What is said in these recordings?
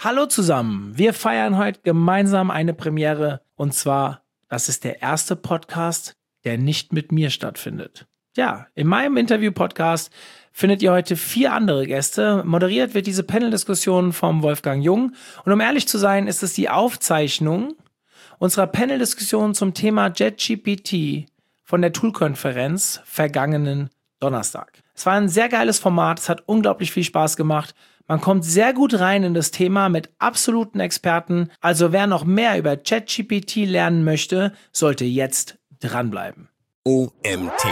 Hallo zusammen, wir feiern heute gemeinsam eine Premiere und zwar, das ist der erste Podcast, der nicht mit mir stattfindet. Ja, in meinem Interview-Podcast findet ihr heute 4 andere Gäste. Moderiert wird diese Panel-Diskussion vom Wolfgang Jung und um ehrlich zu sein, ist es die Aufzeichnung unserer Panel-Diskussion zum Thema JetGPT von der Tool-Konferenz vergangenen Donnerstag. Es war ein sehr geiles Format, es hat unglaublich viel Spaß gemacht. Man kommt sehr gut rein in das Thema mit absoluten Experten. Also wer noch mehr über ChatGPT lernen möchte, sollte jetzt dranbleiben. OMT.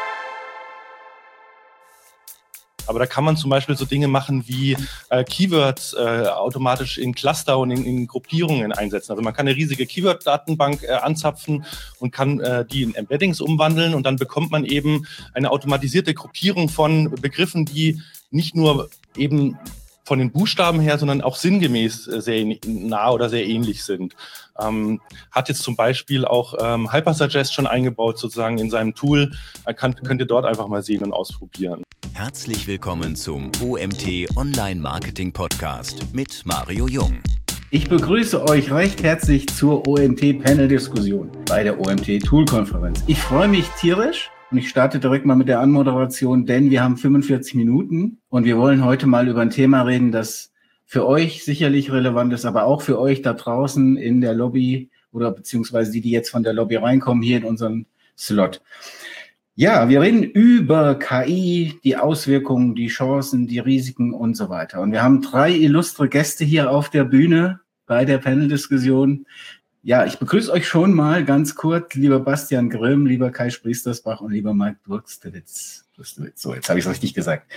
Aber da kann man zum Beispiel so Dinge machen wie Keywords automatisch in Cluster und in Gruppierungen einsetzen. Also man kann eine riesige Keyword-Datenbank anzapfen und kann die in Embeddings umwandeln und dann bekommt man eben eine automatisierte Gruppierung von Begriffen, die nicht nur eben von den Buchstaben her, sondern auch sinngemäß sehr nah oder sehr ähnlich sind. Hat jetzt zum Beispiel auch Hypersuggest schon eingebaut sozusagen in seinem Tool. Könnt ihr dort einfach mal sehen und ausprobieren. Herzlich willkommen zum OMT Online Marketing Podcast mit Mario Jung. Ich begrüße euch recht herzlich zur OMT Panel Diskussion bei der OMT Tool Konferenz. Ich freue mich tierisch. Und ich starte direkt mal mit der Anmoderation, denn wir haben 45 Minuten und wir wollen heute mal über ein Thema reden, das für euch sicherlich relevant ist, aber auch für euch da draußen in der Lobby oder beziehungsweise die jetzt von der Lobby reinkommen, hier in unseren Slot. Ja, wir reden über KI, die Auswirkungen, die Chancen, die Risiken und so weiter. Und wir haben 3 illustre Gäste hier auf der Bühne bei der Panel-Diskussion. Ja, ich begrüße euch schon mal ganz kurz, lieber Bastian Grimm, lieber Kai Spriestersbach und lieber Mike Durstewitz. So, jetzt habe ich es richtig gesagt.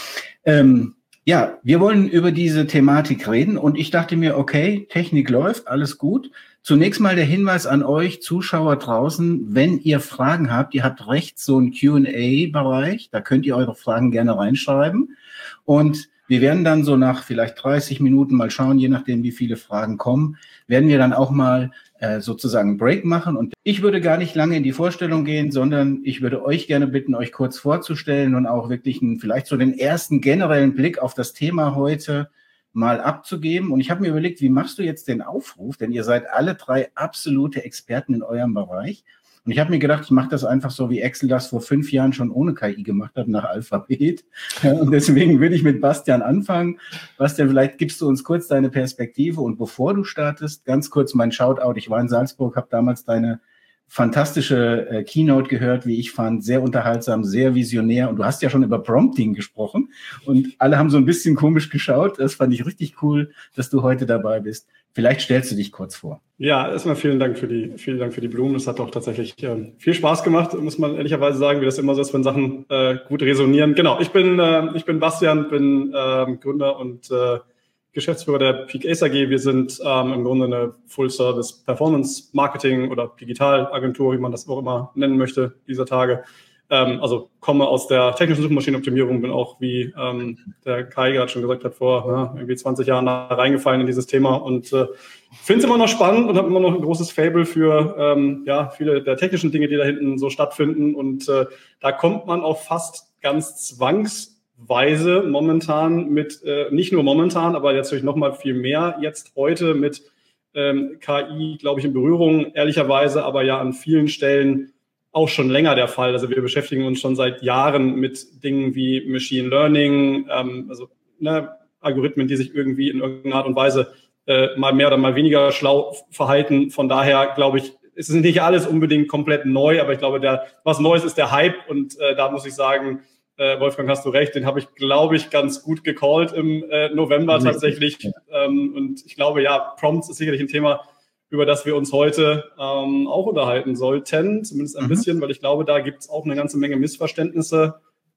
Ja, wir wollen über diese Thematik reden und ich dachte mir, okay, Technik läuft, alles gut. Zunächst mal der Hinweis an euch Zuschauer draußen, wenn ihr Fragen habt, ihr habt rechts so einen Q&A-Bereich, da könnt ihr eure Fragen gerne reinschreiben und wir werden dann so nach vielleicht 30 Minuten mal schauen, je nachdem, wie viele Fragen kommen, werden wir dann auch mal sozusagen einen Break machen. Und ich würde gar nicht lange in die Vorstellung gehen, sondern ich würde euch gerne bitten, euch kurz vorzustellen und auch wirklich vielleicht so den ersten generellen Blick auf das Thema heute mal abzugeben. Und ich habe mir überlegt, wie machst du jetzt den Aufruf? Denn ihr seid alle 3 absolute Experten in eurem Bereich. Und ich habe mir gedacht, ich mache das einfach so, wie Excel das vor 5 Jahren schon ohne KI gemacht hat, nach Alphabet. Und deswegen würde ich mit Bastian anfangen. Bastian, vielleicht gibst du uns kurz deine Perspektive. Und bevor du startest, ganz kurz mein Shoutout. Ich war in Salzburg, habe damals deine fantastische Keynote gehört, wie ich fand, sehr unterhaltsam, sehr visionär. Und du hast ja schon über Prompting gesprochen. Und alle haben so ein bisschen komisch geschaut. Das fand ich richtig cool, dass du heute dabei bist. Vielleicht stellst du dich kurz vor. Ja, erstmal vielen Dank für die Blumen. Das hat doch tatsächlich viel Spaß gemacht, muss man ehrlicherweise sagen, wie das immer so ist, wenn Sachen gut resonieren. Genau, ich bin Bastian, bin Gründer und Geschäftsführer der Peak Ace AG. Wir sind im Grunde eine Full-Service Performance Marketing oder Digitalagentur, wie man das auch immer nennen möchte, dieser Tage. Also komme aus der technischen Suchmaschinenoptimierung, bin auch, wie der Kai gerade schon gesagt hat, vor irgendwie 20 Jahren da reingefallen in dieses Thema und finde es immer noch spannend und habe immer noch ein großes Faible für viele der technischen Dinge, die da hinten so stattfinden. Und da kommt man auch fast ganz zwangsweise momentan mit, nicht nur momentan, aber jetzt natürlich noch mal viel mehr jetzt heute mit KI, glaube ich, in Berührung, ehrlicherweise, aber ja an vielen Stellen auch schon länger der Fall. Also wir beschäftigen uns schon seit Jahren mit Dingen wie Machine Learning, Algorithmen, die sich irgendwie in irgendeiner Art und Weise mal mehr oder mal weniger schlau verhalten. Von daher glaube ich, es ist nicht alles unbedingt komplett neu, aber ich glaube, was Neues ist der Hype und da muss ich sagen, Wolfgang, hast du recht, den habe ich, glaube ich, ganz gut gecallt im November tatsächlich. Und ich glaube, ja, Prompts ist sicherlich ein Thema, über das wir uns heute auch unterhalten sollten, zumindest ein bisschen, weil ich glaube, da gibt es auch eine ganze Menge Missverständnisse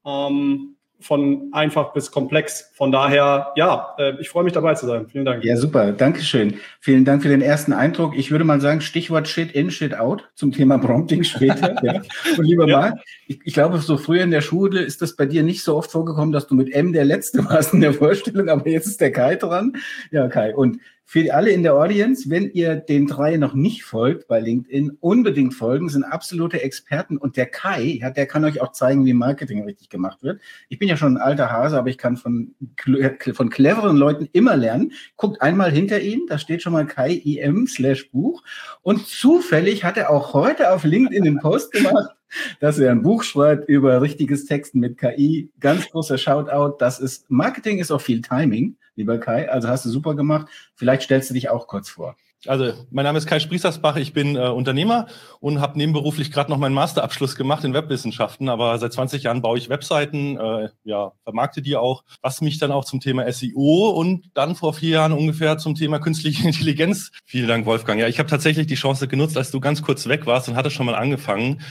von einfach bis komplex. Von daher, ich freue mich dabei zu sein. Vielen Dank. Ja, super. Dankeschön. Vielen Dank für den ersten Eindruck. Ich würde mal sagen, Stichwort Shit in, Shit out zum Thema Prompting später. Ja. Und lieber Marc, ich glaube, so früher in der Schule ist das bei dir nicht so oft vorgekommen, dass du mit M der Letzte warst in der Vorstellung, aber jetzt ist der Kai dran. Ja, Kai. Und für alle in der Audience, wenn ihr den 3 noch nicht folgt bei LinkedIn, unbedingt folgen, sind absolute Experten. Und der Kai, der kann euch auch zeigen, wie Marketing richtig gemacht wird. Ich bin ja schon ein alter Hase, aber ich kann von cleveren Leuten immer lernen. Guckt einmal hinter ihn, da steht schon mal Kai IM/Buch. Und zufällig hat er auch heute auf LinkedIn einen Post gemacht, dass er ein Buch schreibt über richtiges Texten mit KI. Ganz großer Shoutout. Marketing ist auch viel Timing, lieber Kai. Also hast du super gemacht. Vielleicht stellst du dich auch kurz vor. Also, mein Name ist Kai Sprießersbach, ich bin Unternehmer und habe nebenberuflich gerade noch meinen Masterabschluss gemacht in Webwissenschaften, aber seit 20 Jahren baue ich Webseiten, vermarkte die auch, was mich dann auch zum Thema SEO und dann vor 4 Jahren ungefähr zum Thema künstliche Intelligenz. Vielen Dank, Wolfgang. Ja, ich habe tatsächlich die Chance genutzt, als du ganz kurz weg warst und hatte schon mal angefangen.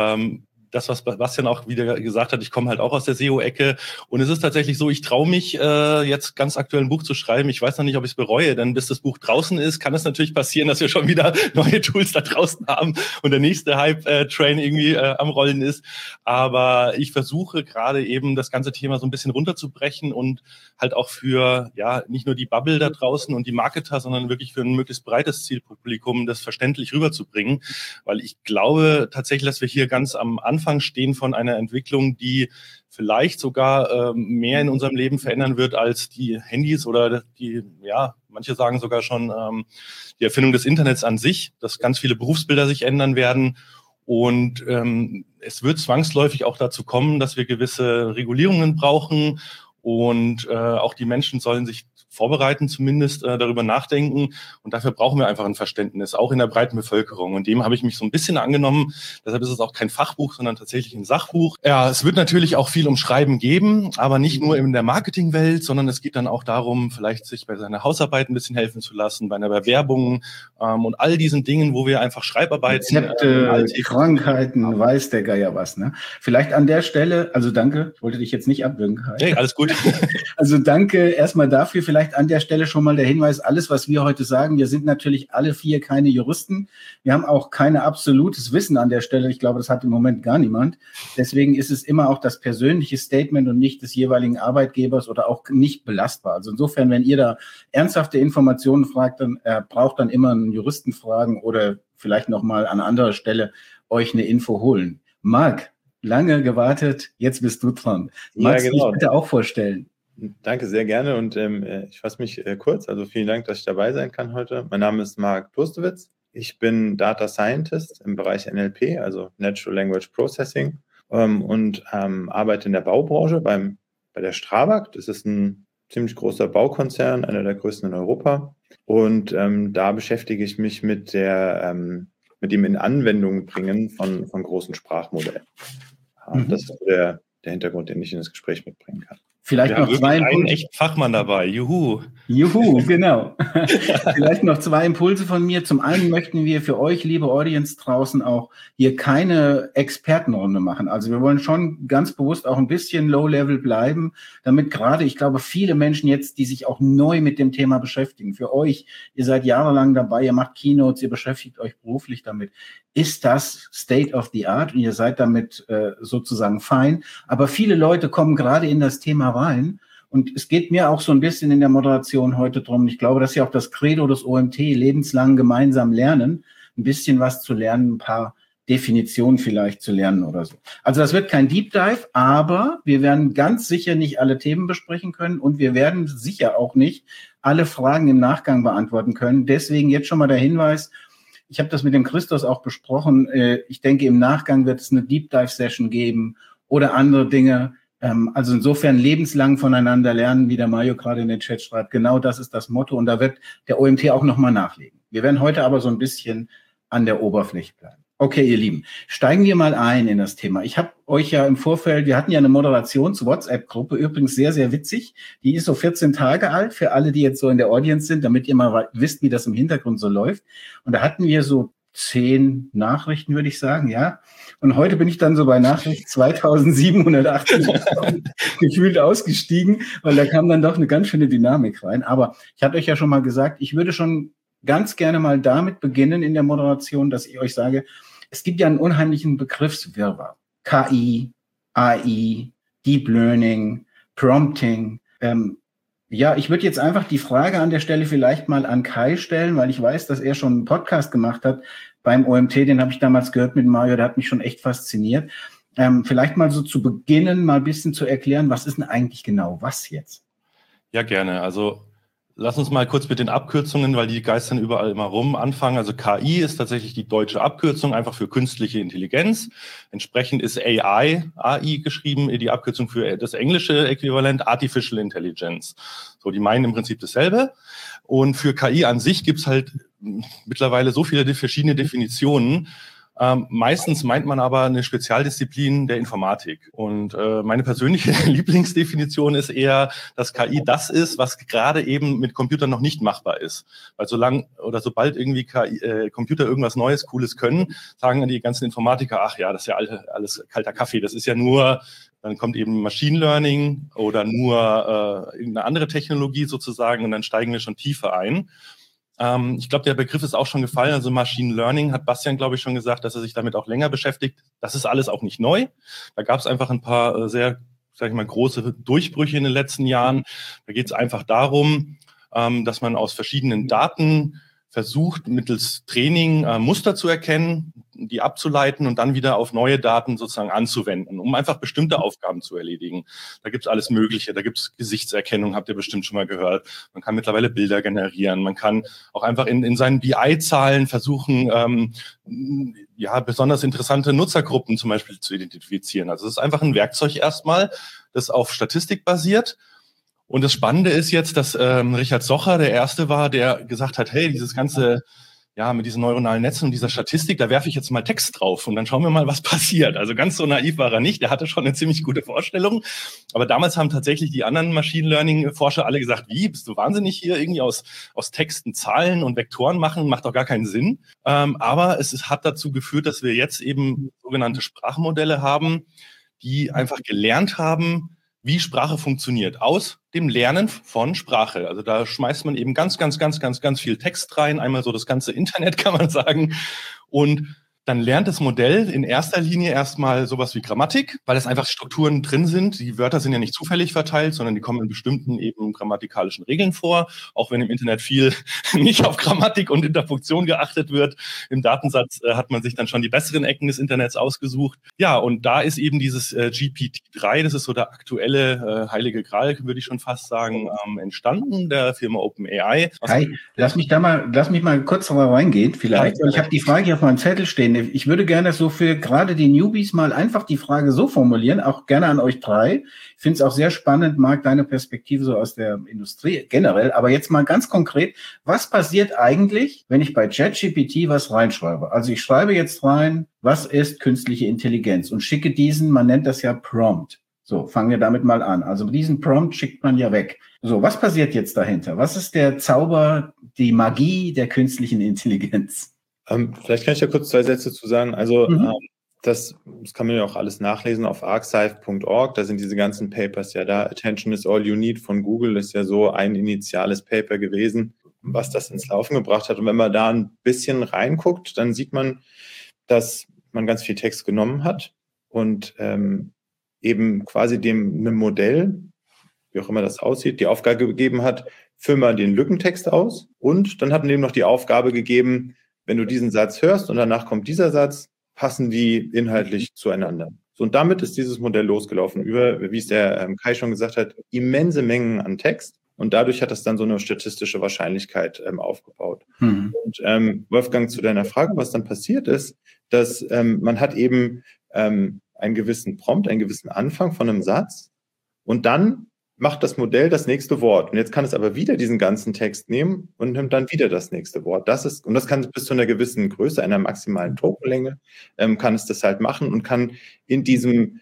Das, was Bastian auch wieder gesagt hat, ich komme halt auch aus der SEO-Ecke und es ist tatsächlich so, ich traue mich jetzt ganz aktuell ein Buch zu schreiben. Ich weiß noch nicht, ob ich es bereue, denn bis das Buch draußen ist, kann es natürlich passieren, dass wir schon wieder neue Tools da draußen haben und der nächste Hype-Train irgendwie am Rollen ist. Aber ich versuche gerade eben das ganze Thema so ein bisschen runterzubrechen und halt auch für nicht nur die Bubble da draußen und die Marketer, sondern wirklich für ein möglichst breites Zielpublikum das verständlich rüberzubringen, weil ich glaube tatsächlich, dass wir hier ganz am Anfang stehen von einer Entwicklung, die vielleicht sogar mehr in unserem Leben verändern wird als die Handys oder manche sagen sogar schon die Erfindung des Internets an sich, dass ganz viele Berufsbilder sich ändern werden und es wird zwangsläufig auch dazu kommen, dass wir gewisse Regulierungen brauchen und auch die Menschen sollen sich vorbereiten, zumindest darüber nachdenken. Und dafür brauchen wir einfach ein Verständnis, auch in der breiten Bevölkerung. Und dem habe ich mich so ein bisschen angenommen. Deshalb ist es auch kein Fachbuch, sondern tatsächlich ein Sachbuch. Ja, es wird natürlich auch viel um Schreiben geben, aber nicht nur in der Marketingwelt, sondern es geht dann auch darum, vielleicht sich bei seiner Hausarbeit ein bisschen helfen zu lassen, bei einer Bewerbung und all diesen Dingen, wo wir einfach Schreibarbeiten... Rezepte, Krankheiten, weiß der Geier was, ne? Vielleicht an der Stelle, also danke, ich wollte dich jetzt nicht abwürgen, Kai. Hey, alles gut. Also danke erstmal dafür. Vielleicht an der Stelle schon mal der Hinweis, alles, was wir heute sagen, wir sind natürlich alle 4 keine Juristen. Wir haben auch kein absolutes Wissen an der Stelle. Ich glaube, das hat im Moment gar niemand. Deswegen ist es immer auch das persönliche Statement und nicht des jeweiligen Arbeitgebers oder auch nicht belastbar. Also insofern, wenn ihr da ernsthafte Informationen braucht dann immer einen Juristen fragen oder vielleicht nochmal an anderer Stelle euch eine Info holen. Marc, lange gewartet, jetzt bist du dran. Magst du dich bitte auch vorstellen? Danke, sehr gerne und ich fasse mich kurz. Also vielen Dank, dass ich dabei sein kann heute. Mein Name ist Marc Durstewitz. Ich bin Data Scientist im Bereich NLP, also Natural Language Processing und arbeite in der Baubranche bei der Strabag. Das ist ein ziemlich großer Baukonzern, einer der größten in Europa. Und da beschäftige ich mich mit dem in Anwendung bringen von großen Sprachmodellen. Das ist der Hintergrund, den ich in das Gespräch mitbringen kann. Vielleicht noch zwei Impulse. Einen echten Fachmann dabei. Juhu, genau. Vielleicht noch 2 Impulse von mir. Zum einen möchten wir für euch, liebe Audience draußen, auch hier keine Expertenrunde machen. Also wir wollen schon ganz bewusst auch ein bisschen Low-Level bleiben, damit gerade, ich glaube, viele Menschen jetzt, die sich auch neu mit dem Thema beschäftigen, für euch, ihr seid jahrelang dabei, ihr macht Keynotes, ihr beschäftigt euch beruflich damit, ist das State of the Art und ihr seid damit sozusagen fein. Aber viele Leute kommen gerade in das Thema rein und es geht mir auch so ein bisschen in der Moderation heute drum. Ich glaube, das ist ja auch das Credo des OMT, lebenslang gemeinsam lernen, ein bisschen was zu lernen, ein paar Definitionen vielleicht zu lernen oder so. Also das wird kein Deep Dive, aber wir werden ganz sicher nicht alle Themen besprechen können und wir werden sicher auch nicht alle Fragen im Nachgang beantworten können. Deswegen jetzt schon mal der Hinweis, ich habe das mit dem Christos auch besprochen. Ich denke, im Nachgang wird es eine Deep Dive Session geben oder andere Dinge. Also insofern lebenslang voneinander lernen, wie der Mario gerade in den Chat schreibt. Genau das ist das Motto und da wird der OMT auch nochmal nachlegen. Wir werden heute aber so ein bisschen an der Oberfläche bleiben. Okay, ihr Lieben, steigen wir mal ein in das Thema. Ich habe euch ja im Vorfeld, wir hatten ja eine Moderations-WhatsApp-Gruppe, übrigens sehr, sehr witzig. Die ist so 14 Tage alt für alle, die jetzt so in der Audience sind, damit ihr mal wisst, wie das im Hintergrund so läuft. Und da hatten wir so 10 Nachrichten, würde ich sagen, ja. Und heute bin ich dann so bei Nachricht 2780 gefühlt ausgestiegen, weil da kam dann doch eine ganz schöne Dynamik rein. Aber ich hatte euch ja schon mal gesagt, ich würde schon ganz gerne mal damit beginnen in der Moderation, dass ich euch sage, es gibt ja einen unheimlichen Begriffswirrwarr. KI, AI, Deep Learning, Prompting. Ja, ich würde jetzt einfach die Frage an der Stelle vielleicht mal an Kai stellen, weil ich weiß, dass er schon einen Podcast gemacht hat beim OMT, den habe ich damals gehört mit Mario, der hat mich schon echt fasziniert. Vielleicht mal so zu beginnen, mal ein bisschen zu erklären, was ist denn eigentlich genau was jetzt? Ja, gerne. Also lass uns mal kurz mit den Abkürzungen, weil die geistern überall immer rum, anfangen. Also KI ist tatsächlich die deutsche Abkürzung, einfach für künstliche Intelligenz. Entsprechend ist AI geschrieben, die Abkürzung für das englische Äquivalent Artificial Intelligence. So, die meinen im Prinzip dasselbe. Und für KI an sich gibt's halt mittlerweile so viele verschiedene Definitionen. Meistens meint man aber eine Spezialdisziplin der Informatik. Und meine persönliche Lieblingsdefinition ist eher, dass KI das ist, was gerade eben mit Computern noch nicht machbar ist. Weil sobald irgendwie Computer irgendwas Neues, Cooles können, sagen die ganzen Informatiker, ach ja, das ist ja alles kalter Kaffee, das ist ja nur, dann kommt eben Machine Learning oder nur irgendeine andere Technologie sozusagen und dann steigen wir schon tiefer ein. Ich glaube, der Begriff ist auch schon gefallen. Also Machine Learning hat Bastian, glaube ich, schon gesagt, dass er sich damit auch länger beschäftigt. Das ist alles auch nicht neu. Da gab es einfach ein paar sehr, sag ich mal, große Durchbrüche in den letzten Jahren. Da geht es einfach darum, dass man aus verschiedenen Daten versucht, mittels Training Muster zu erkennen, die abzuleiten und dann wieder auf neue Daten sozusagen anzuwenden, um einfach bestimmte Aufgaben zu erledigen. Da gibt's alles Mögliche, da gibt's Gesichtserkennung, habt ihr bestimmt schon mal gehört. Man kann mittlerweile Bilder generieren, man kann auch einfach in seinen BI-Zahlen versuchen, besonders interessante Nutzergruppen zum Beispiel zu identifizieren. Also es ist einfach ein Werkzeug erstmal, das auf Statistik basiert. Und das Spannende ist jetzt, dass Richard Socher der Erste war, der gesagt hat, hey, dieses ganze, mit diesen neuronalen Netzen und dieser Statistik, da werfe ich jetzt mal Text drauf und dann schauen wir mal, was passiert. Also ganz so naiv war er nicht, der hatte schon eine ziemlich gute Vorstellung. Aber damals haben tatsächlich die anderen Machine Learning-Forscher alle gesagt, wie, bist du wahnsinnig hier irgendwie aus Texten Zahlen und Vektoren machen, macht doch gar keinen Sinn. Aber es hat dazu geführt, dass wir jetzt eben sogenannte Sprachmodelle haben, die einfach gelernt haben, wie Sprache funktioniert, aus dem Lernen von Sprache. Also da schmeißt man eben ganz viel Text rein, einmal so das ganze Internet, kann man sagen. Und dann lernt das Modell in erster Linie erstmal sowas wie Grammatik, weil es einfach Strukturen drin sind. Die Wörter sind ja nicht zufällig verteilt, sondern die kommen in bestimmten eben grammatikalischen Regeln vor. Auch wenn im Internet viel nicht auf Grammatik und Interpunktion geachtet wird. Im Datensatz hat man sich dann schon die besseren Ecken des Internets ausgesucht. Ja, und da ist eben dieses GPT-3, das ist so der aktuelle heilige Gral, würde ich schon fast sagen, entstanden, der Firma OpenAI. Hi, lass mich mal kurz reingehen vielleicht. Ich habe die Frage hier auf meinem Zettel stehen. Ich würde gerne so für gerade die Newbies mal einfach die Frage so formulieren, auch gerne an euch drei. Ich finde es auch sehr spannend, Marc, deine Perspektive so aus der Industrie generell. Aber jetzt mal ganz konkret, was passiert eigentlich, wenn ich bei ChatGPT was reinschreibe? Also ich schreibe jetzt rein, was ist künstliche Intelligenz und schicke diesen, man nennt das ja Prompt. So, fangen wir damit mal an. Also diesen Prompt schickt man ja weg. So, was passiert jetzt dahinter? Was ist der Zauber, die Magie der künstlichen Intelligenz? Vielleicht kann ich ja kurz 2 Sätze zu sagen. Also das kann man ja auch alles nachlesen auf archive.org. Da sind diese ganzen Papers ja da. Attention is all you need von Google ist ja so ein initiales Paper gewesen, was das ins Laufen gebracht hat. Und wenn man da ein bisschen reinguckt, dann sieht man, dass man ganz viel Text genommen hat und eben quasi einem Modell, wie auch immer das aussieht, die Aufgabe gegeben hat, füll mal den Lückentext aus. Und dann hat man eben noch die Aufgabe gegeben, wenn du diesen Satz hörst und danach kommt dieser Satz, passen die inhaltlich zueinander. So, und damit ist dieses Modell losgelaufen über, wie es der Kai schon gesagt hat, immense Mengen an Text. Und dadurch hat das dann so eine statistische Wahrscheinlichkeit aufgebaut. Und Wolfgang, zu deiner Frage, was dann passiert ist, dass man hat eben einen gewissen Prompt, einen gewissen Anfang von einem Satz und dann macht das Modell das nächste Wort. Und jetzt kann es aber wieder diesen ganzen Text nehmen und nimmt dann wieder das nächste Wort. Das kann bis zu einer gewissen Größe, einer maximalen Tokenlänge, kann es das halt machen und kann in diesem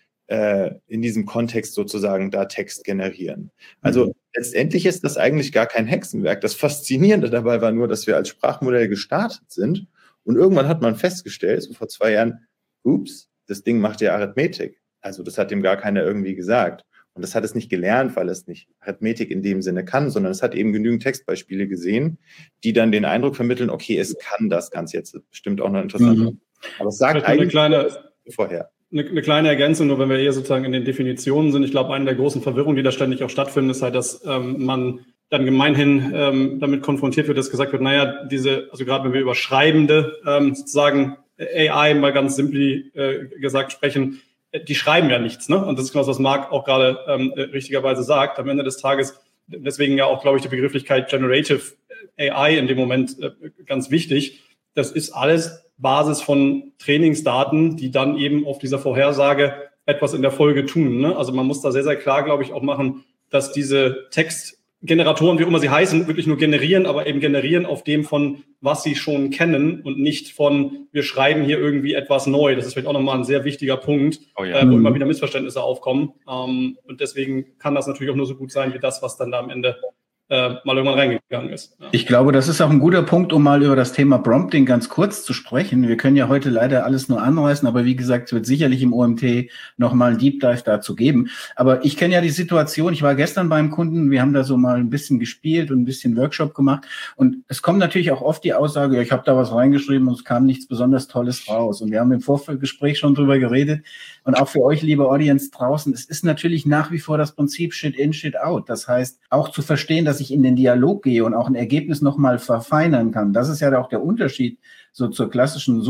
Kontext sozusagen da Text generieren. Also letztendlich ist das eigentlich gar kein Hexenwerk. Das Faszinierende dabei war nur, dass wir als Sprachmodell gestartet sind und irgendwann hat man festgestellt, so vor 2 Jahren, ups, das Ding macht ja Arithmetik. Also das hat dem gar keiner irgendwie gesagt. Und das hat es nicht gelernt, weil es nicht Arithmetik in dem Sinne kann, sondern es hat eben genügend Textbeispiele gesehen, die dann den Eindruck vermitteln, okay, es kann das Ganze jetzt bestimmt auch noch interessant. Aber es sagt eigentlich vorher. Eine kleine Ergänzung, nur wenn wir eher sozusagen in den Definitionen sind. Ich glaube, eine der großen Verwirrungen, die da ständig auch stattfinden, ist halt, dass man dann gemeinhin damit konfrontiert wird, dass gesagt wird, naja, also gerade wenn wir über schreibende sozusagen AI mal ganz simpel gesagt sprechen, die schreiben ja nichts, ne? Und das ist genau das, was Marc auch gerade richtigerweise sagt. Am Ende des Tages, deswegen ja auch, glaube ich, die Begrifflichkeit Generative AI in dem Moment ganz wichtig. Das ist alles Basis von Trainingsdaten, die dann eben auf dieser Vorhersage etwas in der Folge tun, ne? Also man muss da sehr, sehr klar, glaube ich, auch machen, dass diese Textgeneratoren, wie immer sie heißen, wirklich nur generieren, aber eben generieren auf dem von, was sie schon kennen und nicht von, wir schreiben hier irgendwie etwas neu. Das ist vielleicht auch nochmal ein sehr wichtiger Punkt, wo immer wieder Missverständnisse aufkommen. Und deswegen kann das natürlich auch nur so gut sein, wie das, was dann da am Ende mal irgendwann reingegangen ist. Ja. Ich glaube, das ist auch ein guter Punkt, um mal über das Thema Prompting ganz kurz zu sprechen. Wir können ja heute leider alles nur anreißen, aber wie gesagt, es wird sicherlich im OMT nochmal ein Deep Dive dazu geben. Aber ich kenne ja die Situation, ich war gestern beim Kunden, wir haben da so mal ein bisschen gespielt und ein bisschen Workshop gemacht und es kommt natürlich auch oft die Aussage, ja, ich habe da was reingeschrieben und es kam nichts besonders Tolles raus. Und wir haben im Vorgespräch schon drüber geredet und auch für euch, liebe Audience draußen, es ist natürlich nach wie vor das Prinzip Shit in, Shit out. Das heißt, auch zu verstehen, dass ich in den Dialog gehe und auch ein Ergebnis nochmal verfeinern kann. Das ist ja auch der Unterschied so zur klassischen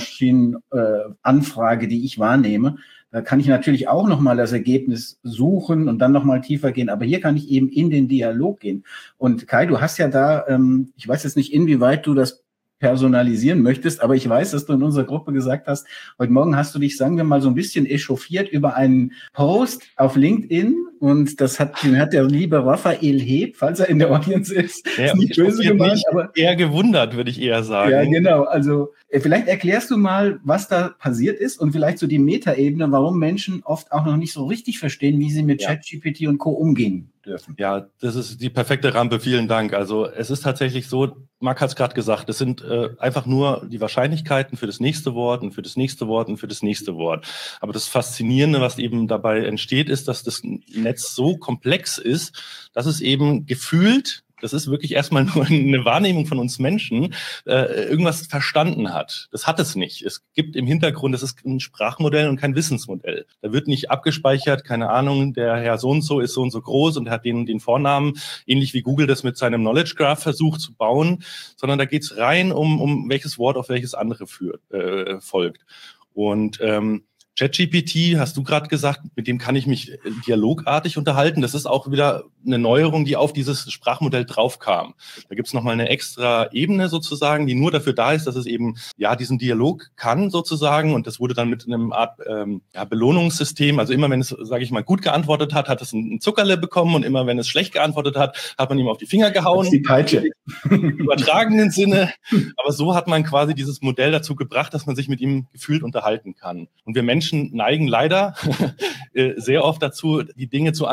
Suchmaschinenanfrage, die ich wahrnehme. Da kann ich natürlich auch nochmal das Ergebnis suchen und dann nochmal tiefer gehen. Aber hier kann ich eben in den Dialog gehen. Und Kai, du hast ja da, ich weiß jetzt nicht, inwieweit du das personalisieren möchtest, aber ich weiß, dass du in unserer Gruppe gesagt hast, heute Morgen hast du dich, sagen wir mal, so ein bisschen echauffiert über einen Post auf LinkedIn und das hat der liebe Raphael Heb, falls er in der Audience ist, ja, ist nicht böse gemeint, aber eher gewundert, würde ich eher sagen. Ja, genau. Also vielleicht erklärst du mal, was da passiert ist und vielleicht so die Metaebene, warum Menschen oft auch noch nicht so richtig verstehen, wie sie mit ChatGPT und Co. umgehen dürfen. Ja, das ist die perfekte Rampe. Vielen Dank. Also es ist tatsächlich so, Marc hat es gerade gesagt, es sind einfach nur die Wahrscheinlichkeiten für das nächste Wort und für das nächste Wort und für das nächste Wort. Aber das Faszinierende, was eben dabei entsteht, ist, dass das Netz so komplex ist, dass es eben gefühlt, das ist wirklich erstmal nur eine Wahrnehmung von uns Menschen, irgendwas verstanden hat. Das hat es nicht. Es gibt im Hintergrund, das ist ein Sprachmodell und kein Wissensmodell. Da wird nicht abgespeichert, keine Ahnung, der Herr so und so ist so und so groß und hat den Vornamen, ähnlich wie Google das mit seinem Knowledge Graph versucht zu bauen, sondern da geht's rein um welches Wort auf welches andere folgt. Und ChatGPT, hast du gerade gesagt, mit dem kann ich mich dialogartig unterhalten. Das ist auch wieder eine Neuerung, die auf dieses Sprachmodell draufkam. Da gibt's nochmal eine extra Ebene sozusagen, die nur dafür da ist, dass es eben diesen Dialog kann sozusagen. Und das wurde dann mit einem Art Belohnungssystem, also immer wenn es, sage ich mal, gut geantwortet hat, hat es ein Zuckerle bekommen und immer wenn es schlecht geantwortet hat, hat man ihm auf die Finger gehauen. Das ist die Peitsche. Im übertragenen Sinne. Aber so hat man quasi dieses Modell dazu gebracht, dass man sich mit ihm gefühlt unterhalten kann. Und wir Menschen neigen leider sehr oft dazu, die Dinge zu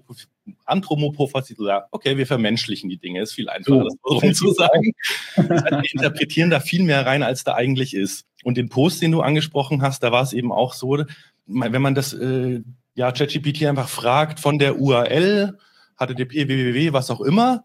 anthropomorphisieren. Okay, wir vermenschlichen die Dinge, ist viel einfacher, das so zu sagen. Das heißt, wir interpretieren da viel mehr rein, als da eigentlich ist. Und den Post, den du angesprochen hast, da war es eben auch so, wenn man das ChatGPT einfach fragt von der URL, HTTP, www, was auch immer,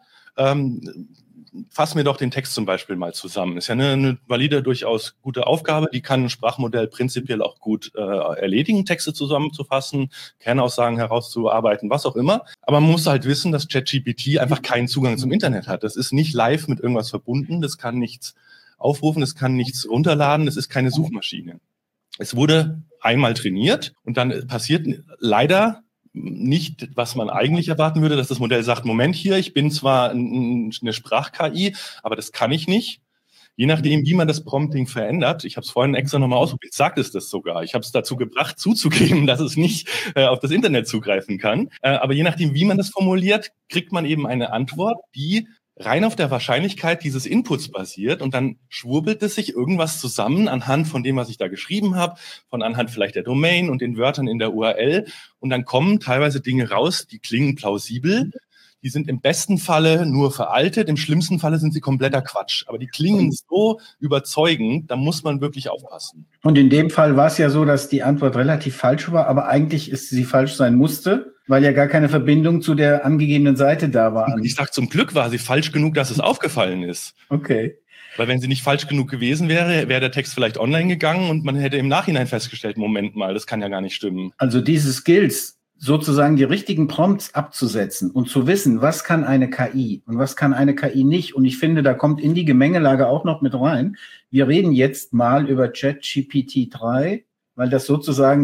fass mir doch den Text zum Beispiel mal zusammen. Ist ja eine valide, durchaus gute Aufgabe. Die kann ein Sprachmodell prinzipiell auch gut erledigen, Texte zusammenzufassen, Kernaussagen herauszuarbeiten, was auch immer. Aber man muss halt wissen, dass ChatGPT einfach keinen Zugang zum Internet hat. Das ist nicht live mit irgendwas verbunden. Das kann nichts aufrufen, das kann nichts runterladen. Das ist keine Suchmaschine. Es wurde einmal trainiert und dann passiert leider nicht, was man eigentlich erwarten würde, dass das Modell sagt, Moment hier, ich bin zwar eine Sprach-KI, aber das kann ich nicht. Je nachdem, wie man das Prompting verändert, ich habe es vorhin extra nochmal ausprobiert, sagt es das sogar. Ich habe es dazu gebracht, zuzugeben, dass es nicht auf das Internet zugreifen kann. Aber je nachdem, wie man das formuliert, kriegt man eben eine Antwort, die rein auf der Wahrscheinlichkeit dieses Inputs basiert und dann schwurbelt es sich irgendwas zusammen anhand von dem, was ich da geschrieben habe, anhand vielleicht der Domain und den Wörtern in der URL und dann kommen teilweise Dinge raus, die klingen plausibel, die sind im besten Falle nur veraltet, im schlimmsten Falle sind sie kompletter Quatsch, aber die klingen so überzeugend, da muss man wirklich aufpassen. Und in dem Fall war es ja so, dass die Antwort relativ falsch war, aber eigentlich sie falsch sein musste. Weil ja gar keine Verbindung zu der angegebenen Seite da war. Ich sage, zum Glück war sie falsch genug, dass es aufgefallen ist. Okay. Weil wenn sie nicht falsch genug gewesen wäre, wäre der Text vielleicht online gegangen und man hätte im Nachhinein festgestellt, Moment mal, das kann ja gar nicht stimmen. Also diese Skills, sozusagen die richtigen Prompts abzusetzen und zu wissen, was kann eine KI und was kann eine KI nicht. Und ich finde, da kommt in die Gemengelage auch noch mit rein. Wir reden jetzt mal über ChatGPT 3, weil das sozusagen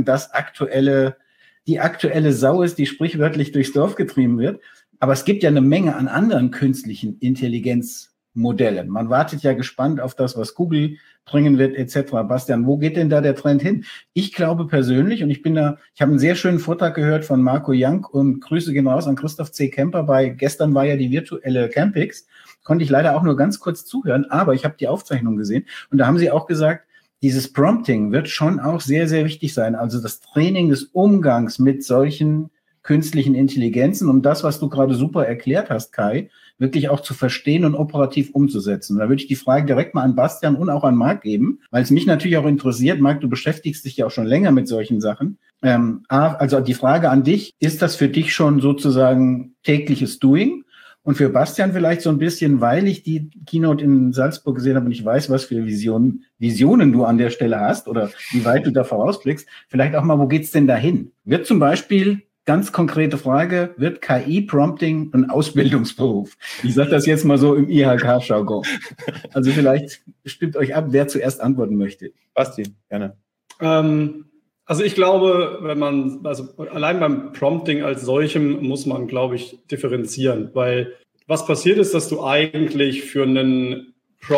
die aktuelle Sau ist, die sprichwörtlich durchs Dorf getrieben wird. Aber es gibt ja eine Menge an anderen künstlichen Intelligenzmodellen. Man wartet ja gespannt auf das, was Google bringen wird, etc. Bastian, wo geht denn da der Trend hin? Ich glaube persönlich, und ich habe einen sehr schönen Vortrag gehört von Marco Jank und Grüße gehen raus an Christoph C. Kemper gestern war ja die virtuelle Campix, konnte ich leider auch nur ganz kurz zuhören, aber ich habe die Aufzeichnung gesehen und da haben sie auch gesagt, dieses Prompting wird schon auch sehr, sehr wichtig sein. Also das Training des Umgangs mit solchen künstlichen Intelligenzen, um das, was du gerade super erklärt hast, Kai, wirklich auch zu verstehen und operativ umzusetzen. Und da würde ich die Frage direkt mal an Bastian und auch an Marc geben, weil es mich natürlich auch interessiert. Marc, du beschäftigst dich ja auch schon länger mit solchen Sachen. Also die Frage an dich, ist das für dich schon sozusagen tägliches Doing? Und für Bastian vielleicht so ein bisschen, weil ich die Keynote in Salzburg gesehen habe und ich weiß, was für Visionen du an der Stelle hast oder wie weit du da vorausblickst, vielleicht auch mal, wo geht's denn dahin? Wird zum Beispiel, ganz konkrete Frage, wird KI-Prompting ein Ausbildungsberuf? Ich sage das jetzt mal so im IHK-Jargon. Also vielleicht stimmt euch ab, wer zuerst antworten möchte. Basti, gerne. Also ich glaube, allein beim Prompting als solchem muss man, glaube ich, differenzieren, weil was passiert ist, dass du eigentlich für einen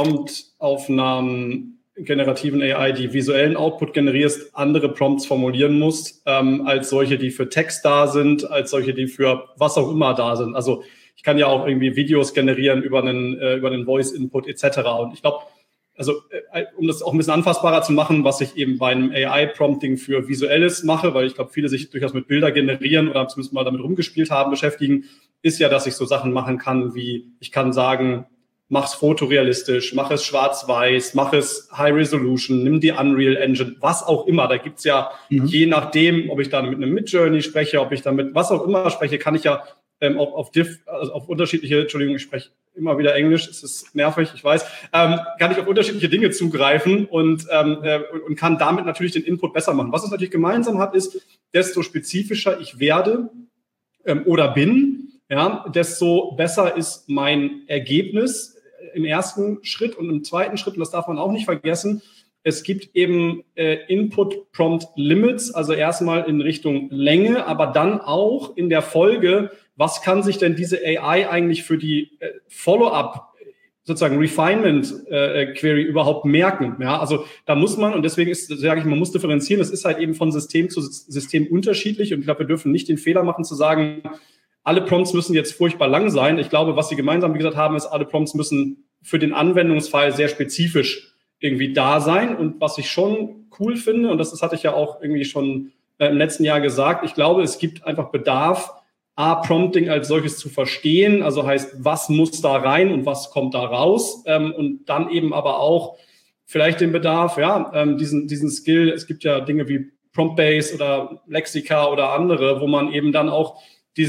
Prompt-Aufnahmen generativen AI, die visuellen Output generierst, andere Prompts formulieren musst, als solche, die für Text da sind, als solche, die für was auch immer da sind. Also ich kann ja auch irgendwie Videos generieren über einen Voice-Input etc. Und ich glaube, also um das auch ein bisschen anfassbarer zu machen, was ich eben bei einem AI-Prompting für Visuelles mache, weil ich glaube, viele sich durchaus mit Bilder generieren oder zumindest mal damit rumgespielt haben, beschäftigen, ist ja, dass ich so Sachen machen kann, wie ich kann sagen, mach es fotorealistisch, mach es schwarz-weiß, mach es High Resolution, nimm die Unreal Engine, was auch immer. Da gibt's ja, je nachdem, ob ich da mit einem Midjourney spreche, ob ich da mit was auch immer spreche, kann ich ja auf unterschiedliche, Entschuldigung, ich spreche immer wieder Englisch, es ist nervig, ich weiß, kann ich auf unterschiedliche Dinge zugreifen und kann damit natürlich den Input besser machen. Was es natürlich gemeinsam hat, ist, desto spezifischer ich werde oder bin, ja, desto besser ist mein Ergebnis im ersten Schritt und im zweiten Schritt, und das darf man auch nicht vergessen, es gibt eben Input-Prompt-Limits, also erstmal in Richtung Länge, aber dann auch in der Folge, was kann sich denn diese AI eigentlich für die Follow-up, sozusagen Refinement-Query überhaupt merken? Ja, also da muss man, und deswegen sage ich, man muss differenzieren, das ist halt eben von System zu System unterschiedlich und ich glaube, wir dürfen nicht den Fehler machen zu sagen, alle Prompts müssen jetzt furchtbar lang sein. Ich glaube, was sie gemeinsam, wie gesagt, haben, ist, alle Prompts müssen für den Anwendungsfall sehr spezifisch irgendwie da sein. Und was ich schon cool finde, und das hatte ich ja auch irgendwie schon im letzten Jahr gesagt, ich glaube, es gibt einfach Bedarf, Prompting als solches zu verstehen. Also heißt, was muss da rein und was kommt da raus? Und dann eben aber auch vielleicht den Bedarf, diesen Skill. Es gibt ja Dinge wie Prompt-Base oder Lexika oder andere, wo man eben dann auch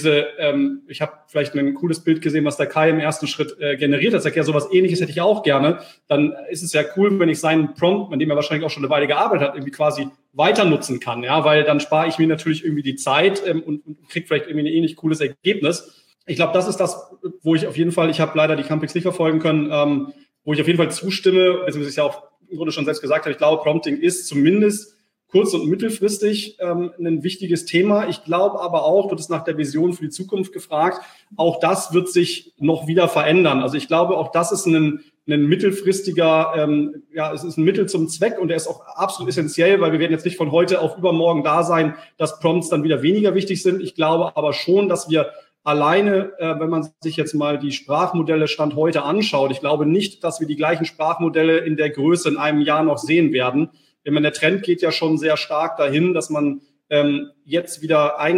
ich habe vielleicht ein cooles Bild gesehen, was der Kai im ersten Schritt generiert hat. Sagt ja, sowas Ähnliches hätte ich auch gerne. Dann ist es ja cool, wenn ich seinen Prompt, an dem er wahrscheinlich auch schon eine Weile gearbeitet hat, irgendwie quasi weiter nutzen kann. Ja, weil dann spare ich mir natürlich irgendwie die Zeit und kriege vielleicht irgendwie ein ähnlich cooles Ergebnis. Ich glaube, das ist das, wo ich auf jeden Fall, ich habe leider die Campix nicht verfolgen können, wo ich auf jeden Fall zustimme, beziehungsweise ich ja auch im Grunde schon selbst gesagt habe, ich glaube, Prompting ist zumindest kurz- und mittelfristig ein wichtiges Thema. Ich glaube aber auch, du hast nach der Vision für die Zukunft gefragt, auch das wird sich noch wieder verändern. Also ich glaube, auch das ist ein mittelfristiger, es ist ein Mittel zum Zweck und der ist auch absolut essentiell, weil wir werden jetzt nicht von heute auf übermorgen da sein, dass Prompts dann wieder weniger wichtig sind. Ich glaube aber schon, dass wir alleine, wenn man sich jetzt mal die Sprachmodelle Stand heute anschaut, ich glaube nicht, dass wir die gleichen Sprachmodelle in der Größe in einem Jahr noch sehen werden. Der Trend geht ja schon sehr stark dahin, dass man jetzt wieder eigentlich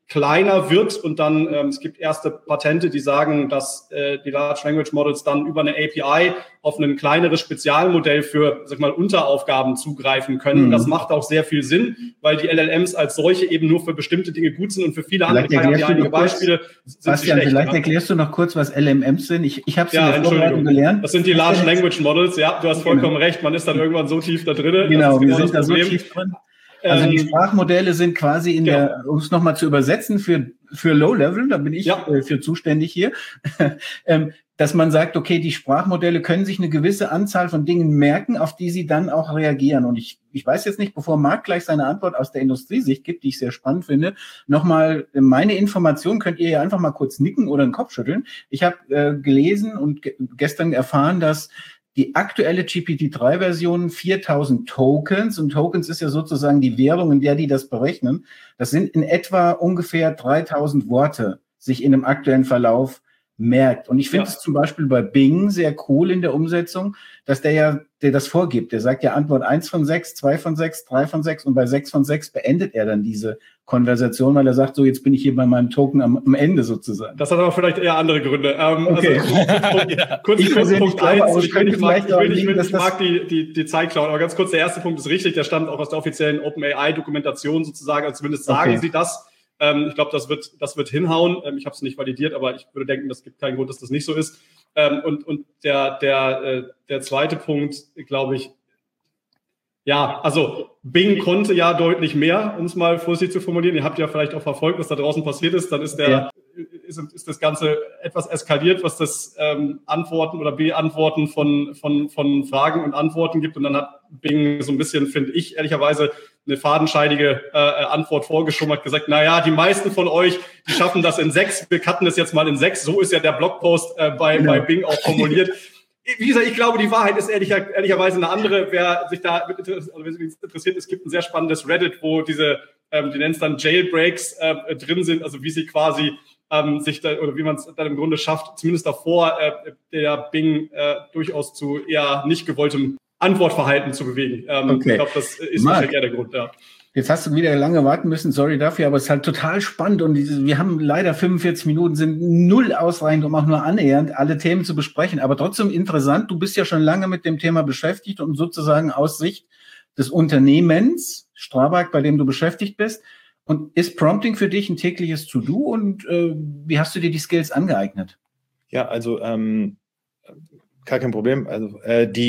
kleiner wird und dann, es gibt erste Patente, die sagen, dass die Large Language Models dann über eine API auf ein kleineres Spezialmodell für, sag mal, Unteraufgaben zugreifen können. Und das macht auch sehr viel Sinn, weil die LLMs als solche eben nur für bestimmte Dinge gut sind und für viele andere einige Beispiele sind Bastian, sie schlecht. Vielleicht erklärst du noch kurz, was LLMs sind. Ich habe es in der Vorbereitung gelernt. Das sind die Large Language Models. Ja, du hast vollkommen recht. Man ist dann irgendwann so tief da drin. Genau, wir sind da so tief drin. Also die Sprachmodelle sind quasi um es nochmal zu übersetzen, für Low-Level, da bin ich für zuständig hier, dass man sagt, okay, die Sprachmodelle können sich eine gewisse Anzahl von Dingen merken, auf die sie dann auch reagieren. Und ich weiß jetzt nicht, bevor Marc gleich seine Antwort aus der Industriesicht gibt, die ich sehr spannend finde, nochmal meine Information, könnt ihr ja einfach mal kurz nicken oder den Kopf schütteln. Ich habe gelesen und gestern erfahren, dass die aktuelle GPT-3-Version 4000 Tokens, und Tokens ist ja sozusagen die Währung, in der die das berechnen, das sind in etwa ungefähr 3000 Worte, sich in dem aktuellen Verlauf merkt. Und ich finde es zum Beispiel bei Bing sehr cool in der Umsetzung, dass der das vorgibt. Der sagt ja Antwort 1 von 6, 2 von 6, 3 von 6 und bei 6 von 6 beendet er dann diese Konversation, weil er sagt, so, jetzt bin ich hier bei meinem Token am Ende sozusagen. Das hat aber vielleicht eher andere Gründe. Okay. Kurz Punkt 1. Ich mag die die Zeit klauen, aber ganz kurz, der erste Punkt ist richtig, der stammt auch aus der offiziellen OpenAI-Dokumentation sozusagen, also zumindest sagen sie das. Ich glaube, das wird hinhauen. Ich habe es nicht validiert, aber ich würde denken, das gibt keinen Grund, dass das nicht so ist. Und der zweite Punkt, glaube ich, ja, also Bing konnte ja deutlich mehr, um es mal vorsichtig zu formulieren. Ihr habt ja vielleicht auch verfolgt, was da draußen passiert ist. Dann ist ist das Ganze etwas eskaliert, was das Antworten oder Beantworten von Fragen und Antworten gibt. Und dann hat Bing so ein bisschen, finde ich, ehrlicherweise eine fadenscheinige Antwort vorgeschoben, hat gesagt, naja, die meisten von euch, die schaffen das in 6. Wir cutten das jetzt mal in 6. So ist ja der Blogpost bei Bing auch formuliert. Wie gesagt, ich glaube, die Wahrheit ist ehrlicherweise eine andere. Wer sich da interessiert, es gibt ein sehr spannendes Reddit, wo diese, die nennen es dann Jailbreaks drin sind, also wie sie quasi oder wie man es dann im Grunde schafft, zumindest davor der Bing durchaus zu eher nicht gewolltem Antwortverhalten zu bewegen. Okay. Ich glaube, das ist wahrscheinlich eher der Grund, ja. Jetzt hast du wieder lange warten müssen, sorry dafür, aber es ist halt total spannend und wir haben leider 45 Minuten, sind null ausreichend, um auch nur annähernd alle Themen zu besprechen, aber trotzdem interessant, du bist ja schon lange mit dem Thema beschäftigt und sozusagen aus Sicht des Unternehmens, Strabag, bei dem du beschäftigt bist, und ist Prompting für dich ein tägliches To-Do und wie hast du dir die Skills angeeignet? Ja, also gar kein Problem, also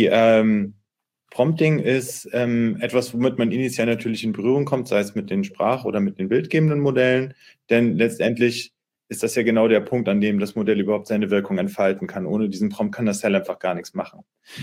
Prompting ist etwas, womit man initial natürlich in Berührung kommt, sei es mit den Sprach- oder mit den bildgebenden Modellen, denn letztendlich ist das ja genau der Punkt, an dem das Modell überhaupt seine Wirkung entfalten kann. Ohne diesen Prompt kann das Cell einfach gar nichts machen.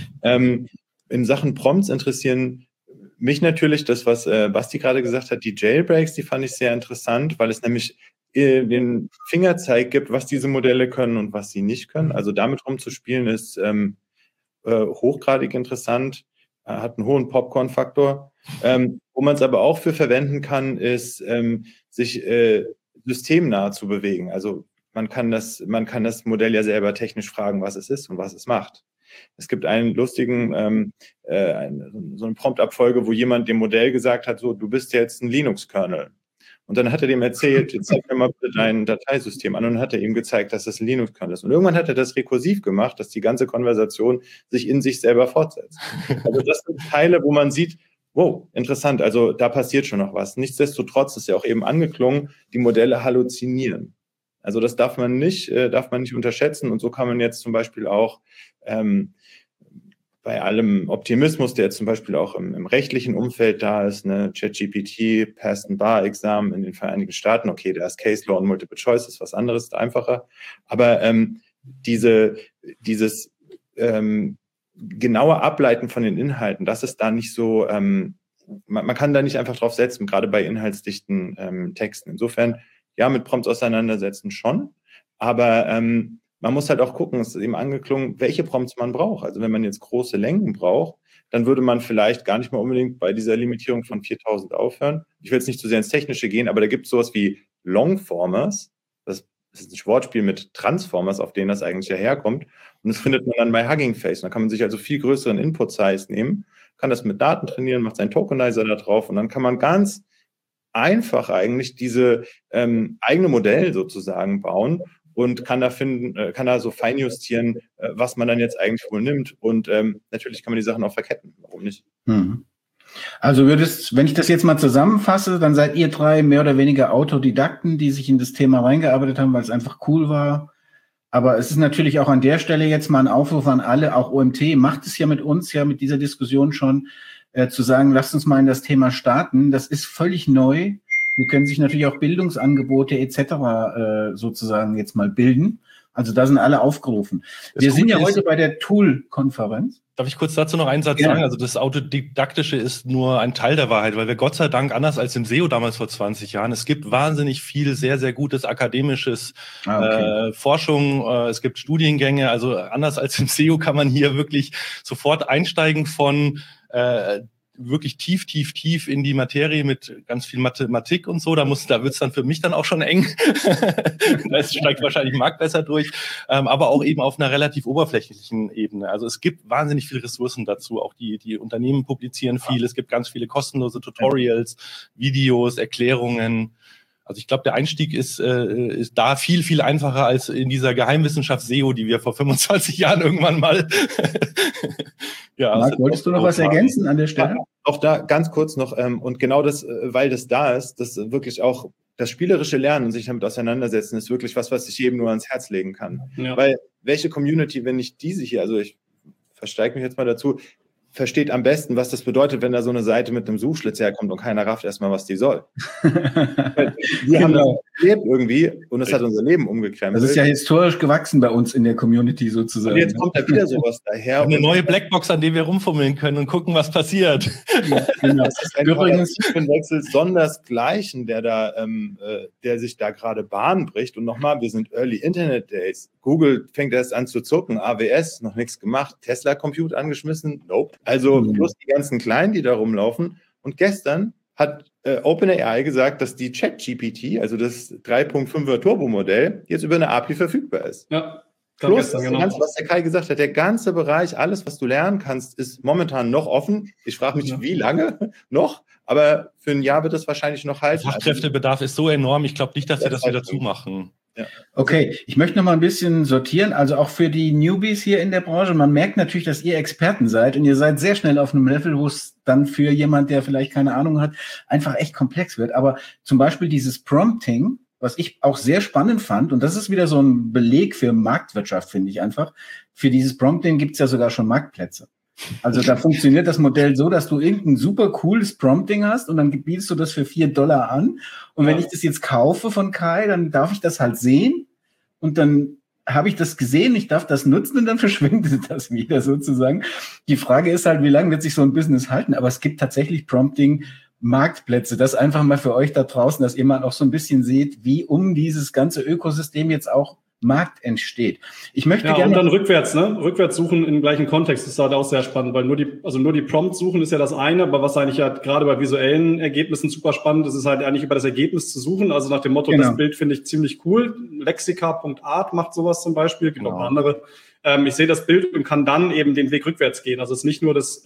In Sachen Prompts interessieren mich natürlich das, was Basti gerade gesagt hat, die Jailbreaks, die fand ich sehr interessant, weil es nämlich den Fingerzeig gibt, was diese Modelle können und was sie nicht können. Also damit rumzuspielen ist hochgradig interessant. Hat einen hohen Popcorn-Faktor. Wo man es aber auch für verwenden kann, ist, sich systemnah zu bewegen. Also man kann das Modell ja selber technisch fragen, was es ist und was es macht. Es gibt einen lustigen, so eine Prompt-Abfolge, wo jemand dem Modell gesagt hat, so, du bist jetzt ein Linux-Kernel. Und dann hat er dem erzählt, jetzt zeig mir mal bitte dein Dateisystem an, und dann hat er ihm gezeigt, dass das ein Linux-Kernel ist. Und irgendwann hat er das rekursiv gemacht, dass die ganze Konversation sich in sich selber fortsetzt. Also das sind Teile, wo man sieht, wow, interessant, also da passiert schon noch was. Nichtsdestotrotz ist ja auch eben angeklungen, die Modelle halluzinieren. Also das darf man nicht unterschätzen, und so kann man jetzt zum Beispiel auch bei allem Optimismus, der jetzt zum Beispiel auch im rechtlichen Umfeld da ist, ne, ChatGPT passt ein Bar-Examen in den Vereinigten Staaten, okay, da ist Case Law und Multiple Choice, ist was anderes, ist einfacher, aber dieses genaue Ableiten von den Inhalten, das ist da nicht so, man kann da nicht einfach drauf setzen, gerade bei inhaltsdichten Texten. Insofern, ja, mit Prompts auseinandersetzen schon, aber man muss halt auch gucken, es ist eben angeklungen, welche Prompts man braucht. Also wenn man jetzt große Längen braucht, dann würde man vielleicht gar nicht mal unbedingt bei dieser Limitierung von 4000 aufhören. Ich will jetzt nicht zu sehr ins Technische gehen, aber da gibt es sowas wie Longformers. Das ist ein Wortspiel mit Transformers, auf denen das eigentlich ja herkommt. Und das findet man dann bei Hugging Face. Da kann man sich also viel größeren Input-Size nehmen, kann das mit Daten trainieren, macht seinen Tokenizer da drauf, und dann kann man ganz einfach eigentlich diese eigene Modell sozusagen bauen und kann da so feinjustieren, was man dann jetzt eigentlich wohl nimmt. Und natürlich kann man die Sachen auch verketten. Warum nicht? Also wenn ich das jetzt mal zusammenfasse, dann seid ihr 3 mehr oder weniger Autodidakten, die sich in das Thema reingearbeitet haben, weil es einfach cool war. Aber es ist natürlich auch an der Stelle jetzt mal ein Aufruf an alle, auch OMT macht es ja mit uns, ja mit dieser Diskussion schon, zu sagen, lasst uns mal in das Thema starten. Das ist völlig neu. Wir können sich natürlich auch Bildungsangebote etc. Sozusagen jetzt mal bilden. Also da sind alle aufgerufen. Wir sind ja heute bei der Tool-Konferenz. Darf ich kurz dazu noch einen Satz sagen? Also das Autodidaktische ist nur ein Teil der Wahrheit, weil wir Gott sei Dank, anders als im SEO damals vor 20 Jahren, es gibt wahnsinnig viel sehr, sehr gutes akademisches Forschung, es gibt Studiengänge, also anders als im SEO kann man hier wirklich sofort einsteigen von wirklich tief in die Materie mit ganz viel Mathematik und so. Da wird's dann für mich dann auch schon eng. Da steigt wahrscheinlich Marc besser durch. Aber auch eben auf einer relativ oberflächlichen Ebene. Also es gibt wahnsinnig viele Ressourcen dazu. Auch die Unternehmen publizieren viel. Es gibt ganz viele kostenlose Tutorials, Videos, Erklärungen. Also ich glaube, der Einstieg ist da viel, viel einfacher als in dieser Geheimwissenschaft SEO, die wir vor 25 Jahren irgendwann mal Marc, wolltest du noch was ergänzen an der Stelle? Ja, auch da ganz kurz noch, und genau das, weil das da ist, das wirklich auch das spielerische Lernen und sich damit auseinandersetzen, ist wirklich was ich jedem nur ans Herz legen kann. Ja. Weil welche Community, wenn nicht diese hier, also ich versteige mich jetzt mal dazu, versteht am besten, was das bedeutet, wenn da so eine Seite mit einem Suchschlitz herkommt und keiner rafft erstmal, was die soll. Wir haben das erlebt irgendwie und es hat unser Leben umgekrempelt. Das ist ja historisch gewachsen bei uns in der Community sozusagen. Und jetzt kommt da wieder sowas daher. Eine neue Blackbox, an der wir rumfummeln können und gucken, was passiert. Ja, genau. Das ist ein Wechsel sondersgleichen, der sich da gerade Bahn bricht. Und nochmal, wir sind Early Internet Days. Google fängt erst an zu zucken, AWS, noch nichts gemacht, Tesla Compute angeschmissen, nope. Also bloß die ganzen Kleinen, die da rumlaufen. Und gestern hat OpenAI gesagt, dass die ChatGPT, also das 3.5er Turbo-Modell, jetzt über eine API verfügbar ist. Ja. Plus, was der Kai gesagt hat, der ganze Bereich, alles, was du lernen kannst, ist momentan noch offen. Ich frage mich, wie lange noch? Aber für ein Jahr wird es wahrscheinlich noch halten. Fachkräftebedarf ist so enorm. Ich glaube nicht, dass sie das wieder zumachen. Ja. Okay, ich möchte noch mal ein bisschen sortieren, also auch für die Newbies hier in der Branche. Man merkt natürlich, dass ihr Experten seid und ihr seid sehr schnell auf einem Level, wo es dann für jemand, der vielleicht keine Ahnung hat, einfach echt komplex wird. Aber zum Beispiel dieses Prompting, was ich auch sehr spannend fand, und das ist wieder so ein Beleg für Marktwirtschaft, finde ich einfach. Für dieses Prompting gibt es ja sogar schon Marktplätze. Also da funktioniert das Modell so, dass du irgendein super cooles Prompting hast und dann bietest du das für $4 an. Und wenn ich das jetzt kaufe von Kai, dann darf ich das halt sehen und dann habe ich das gesehen, ich darf das nutzen und dann verschwindet das wieder sozusagen. Die Frage ist halt, wie lange wird sich so ein Business halten? Aber es gibt tatsächlich Prompting-Marktplätze. Das einfach mal für euch da draußen, dass ihr mal auch so ein bisschen seht, wie um dieses ganze Ökosystem jetzt auch Markt entsteht. Ich möchte gerne. Und dann rückwärts suchen im gleichen Kontext ist halt auch sehr spannend, weil nur die Prompt suchen ist ja das eine, aber was eigentlich ja gerade bei visuellen Ergebnissen super spannend ist, ist halt eigentlich über das Ergebnis zu suchen. Also nach dem Motto, Das Bild finde ich ziemlich cool. Lexika.art macht sowas zum Beispiel, gibt auch andere. Ich sehe das Bild und kann dann eben den Weg rückwärts gehen. Also es ist nicht nur das,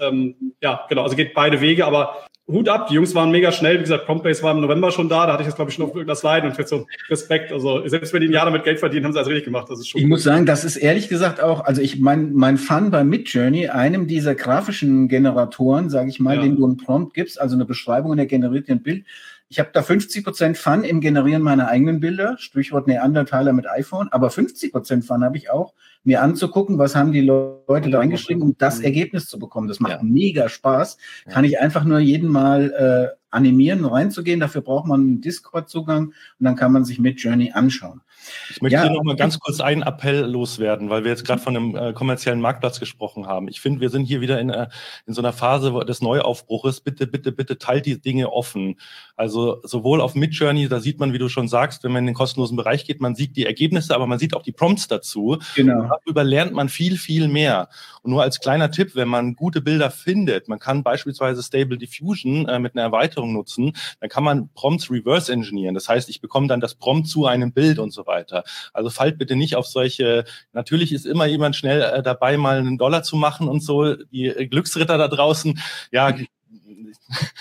also geht beide Wege, aber Hut ab, die Jungs waren mega schnell. Wie gesagt, Promptbase war im November schon da hatte ich jetzt, glaube ich, schon auf irgendeiner Slide und jetzt so Respekt. Also selbst wenn die ein Jahr damit Geld verdienen, haben sie alles richtig gemacht. Das ist schon Ich muss sagen, das ist ehrlich gesagt auch, also mein Fun bei Midjourney, einem dieser grafischen Generatoren, sage ich mal, denen du einen Prompt gibst, also eine Beschreibung und er generiert dir ein Bild. Ich habe da 50% Fun im Generieren meiner eigenen Bilder, Stichwort Neandertaler mit iPhone, aber 50% Fun habe ich auch, mir anzugucken, was haben die Leute da reingeschrieben, um das Ergebnis zu bekommen. Das macht mega Spaß. Kann ich einfach nur jeden Mal animieren, reinzugehen. Dafür braucht man einen Discord-Zugang und dann kann man sich Midjourney anschauen. Ich möchte hier noch mal ganz kurz einen Appell loswerden, weil wir jetzt gerade von einem kommerziellen Marktplatz gesprochen haben. Ich finde, wir sind hier wieder in so einer Phase des Neuaufbruches. Bitte, bitte, bitte teilt die Dinge offen. Also sowohl auf Midjourney, da sieht man, wie du schon sagst, wenn man in den kostenlosen Bereich geht, man sieht die Ergebnisse, aber man sieht auch die Prompts dazu. Genau. Darüber lernt man viel, viel mehr. Und nur als kleiner Tipp, wenn man gute Bilder findet, man kann beispielsweise Stable Diffusion mit einer Erweiterung nutzen, dann kann man Prompts reverse engineeren. Das heißt, ich bekomme dann das Prompt zu einem Bild und so weiter. Also fallt bitte nicht auf solche, natürlich ist immer jemand schnell dabei, mal $1 zu machen und so, die Glücksritter da draußen,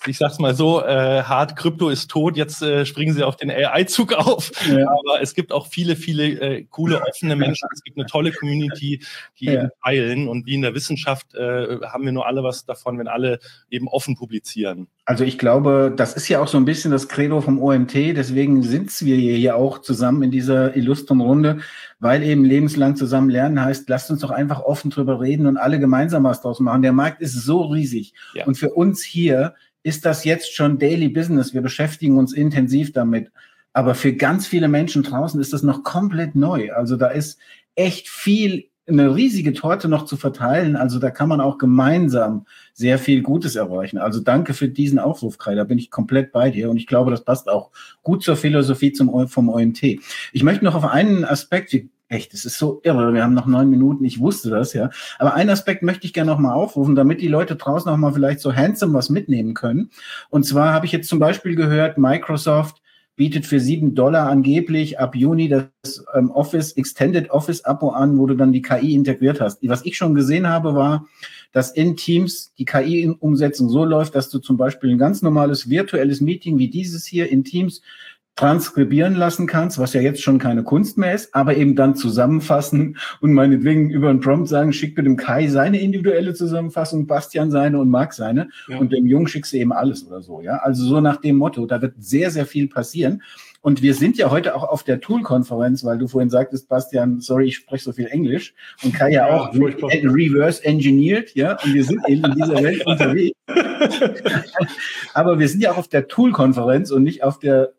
ich sag's mal so, hart, Krypto ist tot, jetzt springen sie auf den AI-Zug auf. Ja. Aber es gibt auch viele coole, offene Menschen. Es gibt eine tolle Community, die eben teilen. Und wie in der Wissenschaft haben wir nur alle was davon, wenn alle eben offen publizieren. Also ich glaube, das ist ja auch so ein bisschen das Credo vom OMT. Deswegen sitzen wir hier auch zusammen in dieser illustren Runde, weil eben lebenslang zusammen lernen heißt, lasst uns doch einfach offen drüber reden und alle gemeinsam was draus machen. Der Markt ist so riesig. Ja. Und für uns hier ist das jetzt schon Daily Business. Wir beschäftigen uns intensiv damit. Aber für ganz viele Menschen draußen ist das noch komplett neu. Also da ist echt eine riesige Torte noch zu verteilen. Also da kann man auch gemeinsam sehr viel Gutes erreichen. Also danke für diesen Aufruf, Kai. Da bin ich komplett bei dir. Und ich glaube, das passt auch gut zur Philosophie vom OMT. Ich möchte noch auf einen Aspekt, echt, es ist so irre, wir haben noch 9 Minuten, ich wusste das, ja. Aber einen Aspekt möchte ich gerne noch mal aufrufen, damit die Leute draußen auch mal vielleicht so handsome was mitnehmen können. Und zwar habe ich jetzt zum Beispiel gehört, Microsoft bietet für $7 angeblich ab Juni das Extended Office Abo an, wo du dann die KI integriert hast. Was ich schon gesehen habe, war, dass in Teams die KI-Umsetzung so läuft, dass du zum Beispiel ein ganz normales virtuelles Meeting wie dieses hier in Teams transkribieren lassen kannst, was ja jetzt schon keine Kunst mehr ist, aber eben dann zusammenfassen und meinetwegen über einen Prompt sagen, schick mir dem Kai seine individuelle Zusammenfassung, Bastian seine und Marc seine und dem Jungen schickst du eben alles oder so, ja. Also so nach dem Motto, da wird sehr, sehr viel passieren. Und wir sind ja heute auch auf der Tool-Konferenz, weil du vorhin sagtest, Bastian, sorry, ich spreche so viel Englisch und Kai ja auch reverse engineert, ja, und wir sind eben in dieser Welt unterwegs. Aber wir sind ja auch auf der Tool-Konferenz und nicht auf der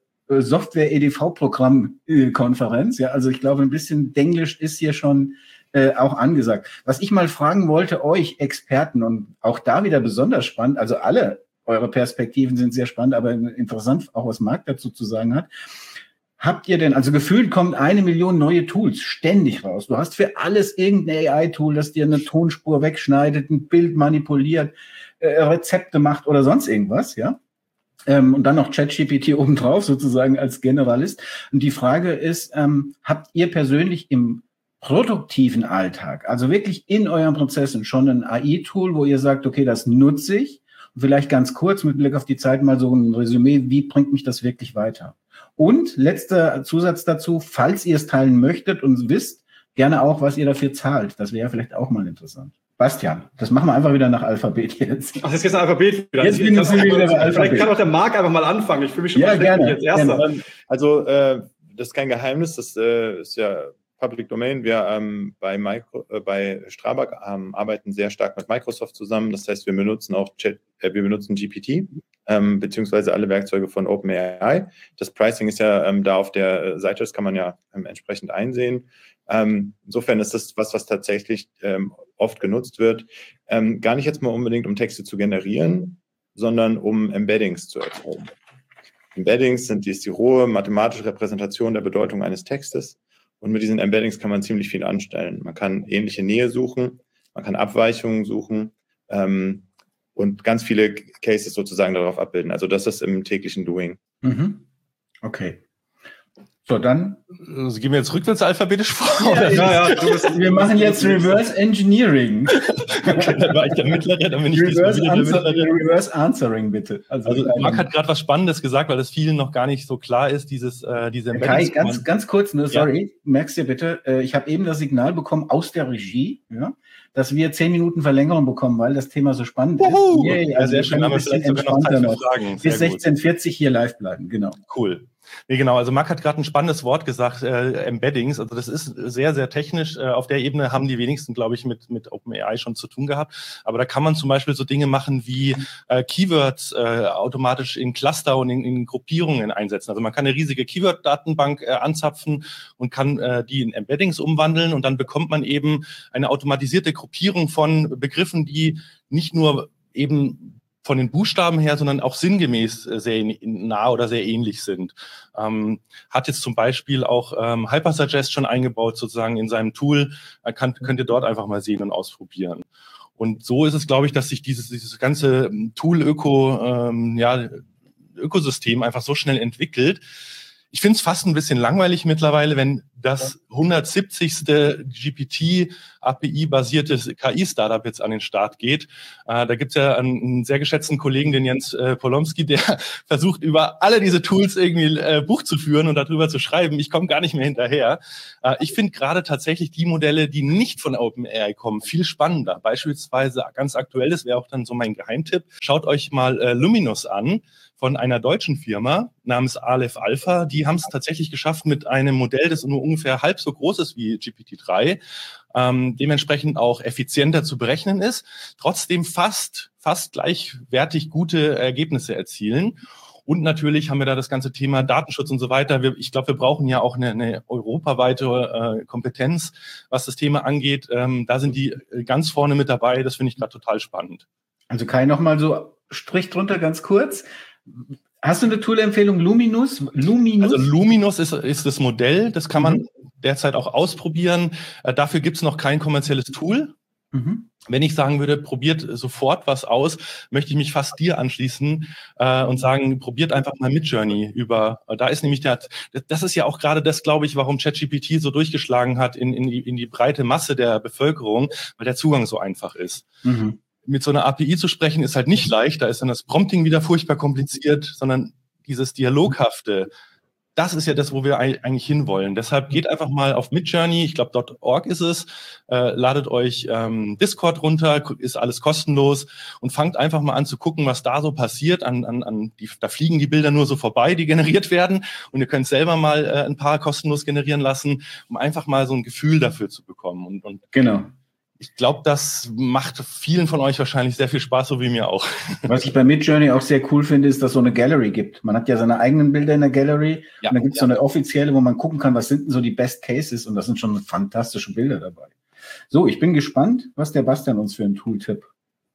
Software-EDV-Programm-Konferenz. Ja, also ich glaube, ein bisschen Denglisch ist hier schon auch angesagt. Was ich mal fragen wollte, euch Experten, und auch da wieder besonders spannend, also alle eure Perspektiven sind sehr spannend, aber interessant auch, was Marc dazu zu sagen hat. Habt ihr denn, also gefühlt kommt 1 Million neue Tools ständig raus. Du hast für alles irgendein AI-Tool, das dir eine Tonspur wegschneidet, ein Bild manipuliert, Rezepte macht oder sonst irgendwas, ja? Und dann noch ChatGPT obendrauf sozusagen als Generalist. Und die Frage ist, habt ihr persönlich im produktiven Alltag, also wirklich in euren Prozessen schon ein AI-Tool, wo ihr sagt, okay, das nutze ich? Und vielleicht ganz kurz mit Blick auf die Zeit mal so ein Resümee, wie bringt mich das wirklich weiter? Und letzter Zusatz dazu, falls ihr es teilen möchtet und wisst, gerne auch, was ihr dafür zahlt. Das wäre vielleicht auch mal interessant. Bastian, das machen wir einfach wieder nach Alphabet jetzt. Ach, jetzt geht's nach Alphabet wieder. Jetzt bin ich wieder nach Alphabet. Vielleicht kann auch der Marc einfach mal anfangen. Ich fühle mich schon mal gerne jetzt Erster. Also, das ist kein Geheimnis, das ist ja Public Domain. Wir bei Strabag arbeiten sehr stark mit Microsoft zusammen. Das heißt, wir benutzen auch GPT, beziehungsweise alle Werkzeuge von OpenAI. Das Pricing ist ja da auf der Seite, das kann man ja entsprechend einsehen. Insofern ist das was tatsächlich oft genutzt wird. Gar nicht jetzt mal unbedingt, um Texte zu generieren, sondern um Embeddings zu erzeugen. Embeddings ist die rohe mathematische Repräsentation der Bedeutung eines Textes. Und mit diesen Embeddings kann man ziemlich viel anstellen. Man kann ähnliche Nähe suchen, man kann Abweichungen suchen und ganz viele Cases sozusagen darauf abbilden. Also das ist im täglichen Doing. Okay. So, dann. Also gehen wir jetzt rückwärts alphabetisch vor? Wir machen jetzt Reverse Engineering. Okay, dann war ich der Mittlere, dann bin ich Reverse Answering, bitte. Also Marc hat gerade was Spannendes gesagt, weil das vielen noch gar nicht so klar ist, diese Kai, ganz kurz, ne, sorry, merkst du bitte, ich habe eben das Signal bekommen aus der Regie, ja, dass wir 10 Minuten Verlängerung bekommen, weil das Thema so spannend ist. Yeah, also sehr schön, aber vielleicht sogar noch Zeit für Fragen. Bis 16:40 hier live bleiben, genau. Cool. Nee, genau. Also Marc hat gerade ein spannendes Wort gesagt, Embeddings. Also das ist sehr, sehr technisch. Auf der Ebene haben die wenigsten, glaube ich, mit OpenAI schon zu tun gehabt. Aber da kann man zum Beispiel so Dinge machen wie Keywords automatisch in Cluster und in Gruppierungen einsetzen. Also man kann eine riesige Keyword-Datenbank anzapfen und kann die in Embeddings umwandeln. Und dann bekommt man eben eine automatisierte Gruppierung von Begriffen, die nicht nur eben von den Buchstaben her, sondern auch sinngemäß sehr nah oder sehr ähnlich sind. Hat jetzt zum Beispiel auch Hypersuggest schon eingebaut sozusagen in seinem Tool. Könnt ihr dort einfach mal sehen und ausprobieren. Und so ist es, glaube ich, dass sich dieses ganze Tool-Ökosystem einfach so schnell entwickelt. Ich finde es fast ein bisschen langweilig mittlerweile, wenn das 170. GPT API-basiertes KI-Startup jetzt an den Start geht. Da gibt es ja einen sehr geschätzten Kollegen, den Jens Polomski, der versucht, über alle diese Tools irgendwie Buch zu führen und darüber zu schreiben. Ich komme gar nicht mehr hinterher. Ich finde gerade tatsächlich die Modelle, die nicht von OpenAI kommen, viel spannender. Beispielsweise ganz aktuell, das wäre auch dann so mein Geheimtipp, schaut euch mal Luminous an von einer deutschen Firma namens Aleph Alpha. Die haben es tatsächlich geschafft mit einem Modell, das nur ungefähr halb so groß ist wie GPT-3, dementsprechend auch effizienter zu berechnen ist, trotzdem fast gleichwertig gute Ergebnisse erzielen. Und natürlich haben wir da das ganze Thema Datenschutz und so weiter. Ich glaube, wir brauchen ja auch eine europaweite Kompetenz, was das Thema angeht. Da sind die ganz vorne mit dabei. Das finde ich gerade total spannend. Also Kai, nochmal so Strich drunter ganz kurz. Hast du eine Tool-Empfehlung? Luminous? Also Luminous ist das Modell. Das kann man derzeit auch ausprobieren. Dafür gibt es noch kein kommerzielles Tool. Wenn ich sagen würde, probiert sofort was aus, möchte ich mich fast dir anschließen und sagen, probiert einfach mal Midjourney da ist nämlich das ist ja auch gerade das, glaube ich, warum ChatGPT so durchgeschlagen hat in die breite Masse der Bevölkerung, weil der Zugang so einfach ist. Mit so einer API zu sprechen ist halt nicht leicht, da ist dann das Prompting wieder furchtbar kompliziert, sondern dieses Dialoghafte, das ist ja das, wo wir eigentlich hinwollen. Deshalb geht einfach mal auf Midjourney, ich glaube .org ist es, ladet euch Discord runter, ist alles kostenlos und fangt einfach mal an zu gucken, was da so passiert. Da fliegen die Bilder nur so vorbei, die generiert werden und ihr könnt selber mal ein paar kostenlos generieren lassen, um einfach mal so ein Gefühl dafür zu bekommen. Und genau. Ich glaube, das macht vielen von euch wahrscheinlich sehr viel Spaß, so wie mir auch. Was ich bei Midjourney auch sehr cool finde, ist, dass es so eine Gallery gibt. Man hat ja seine eigenen Bilder in der Gallery und dann gibt es so eine offizielle, wo man gucken kann, was sind denn so die Best Cases und das sind schon fantastische Bilder dabei. So, ich bin gespannt, was der Bastian uns für einen Tooltip.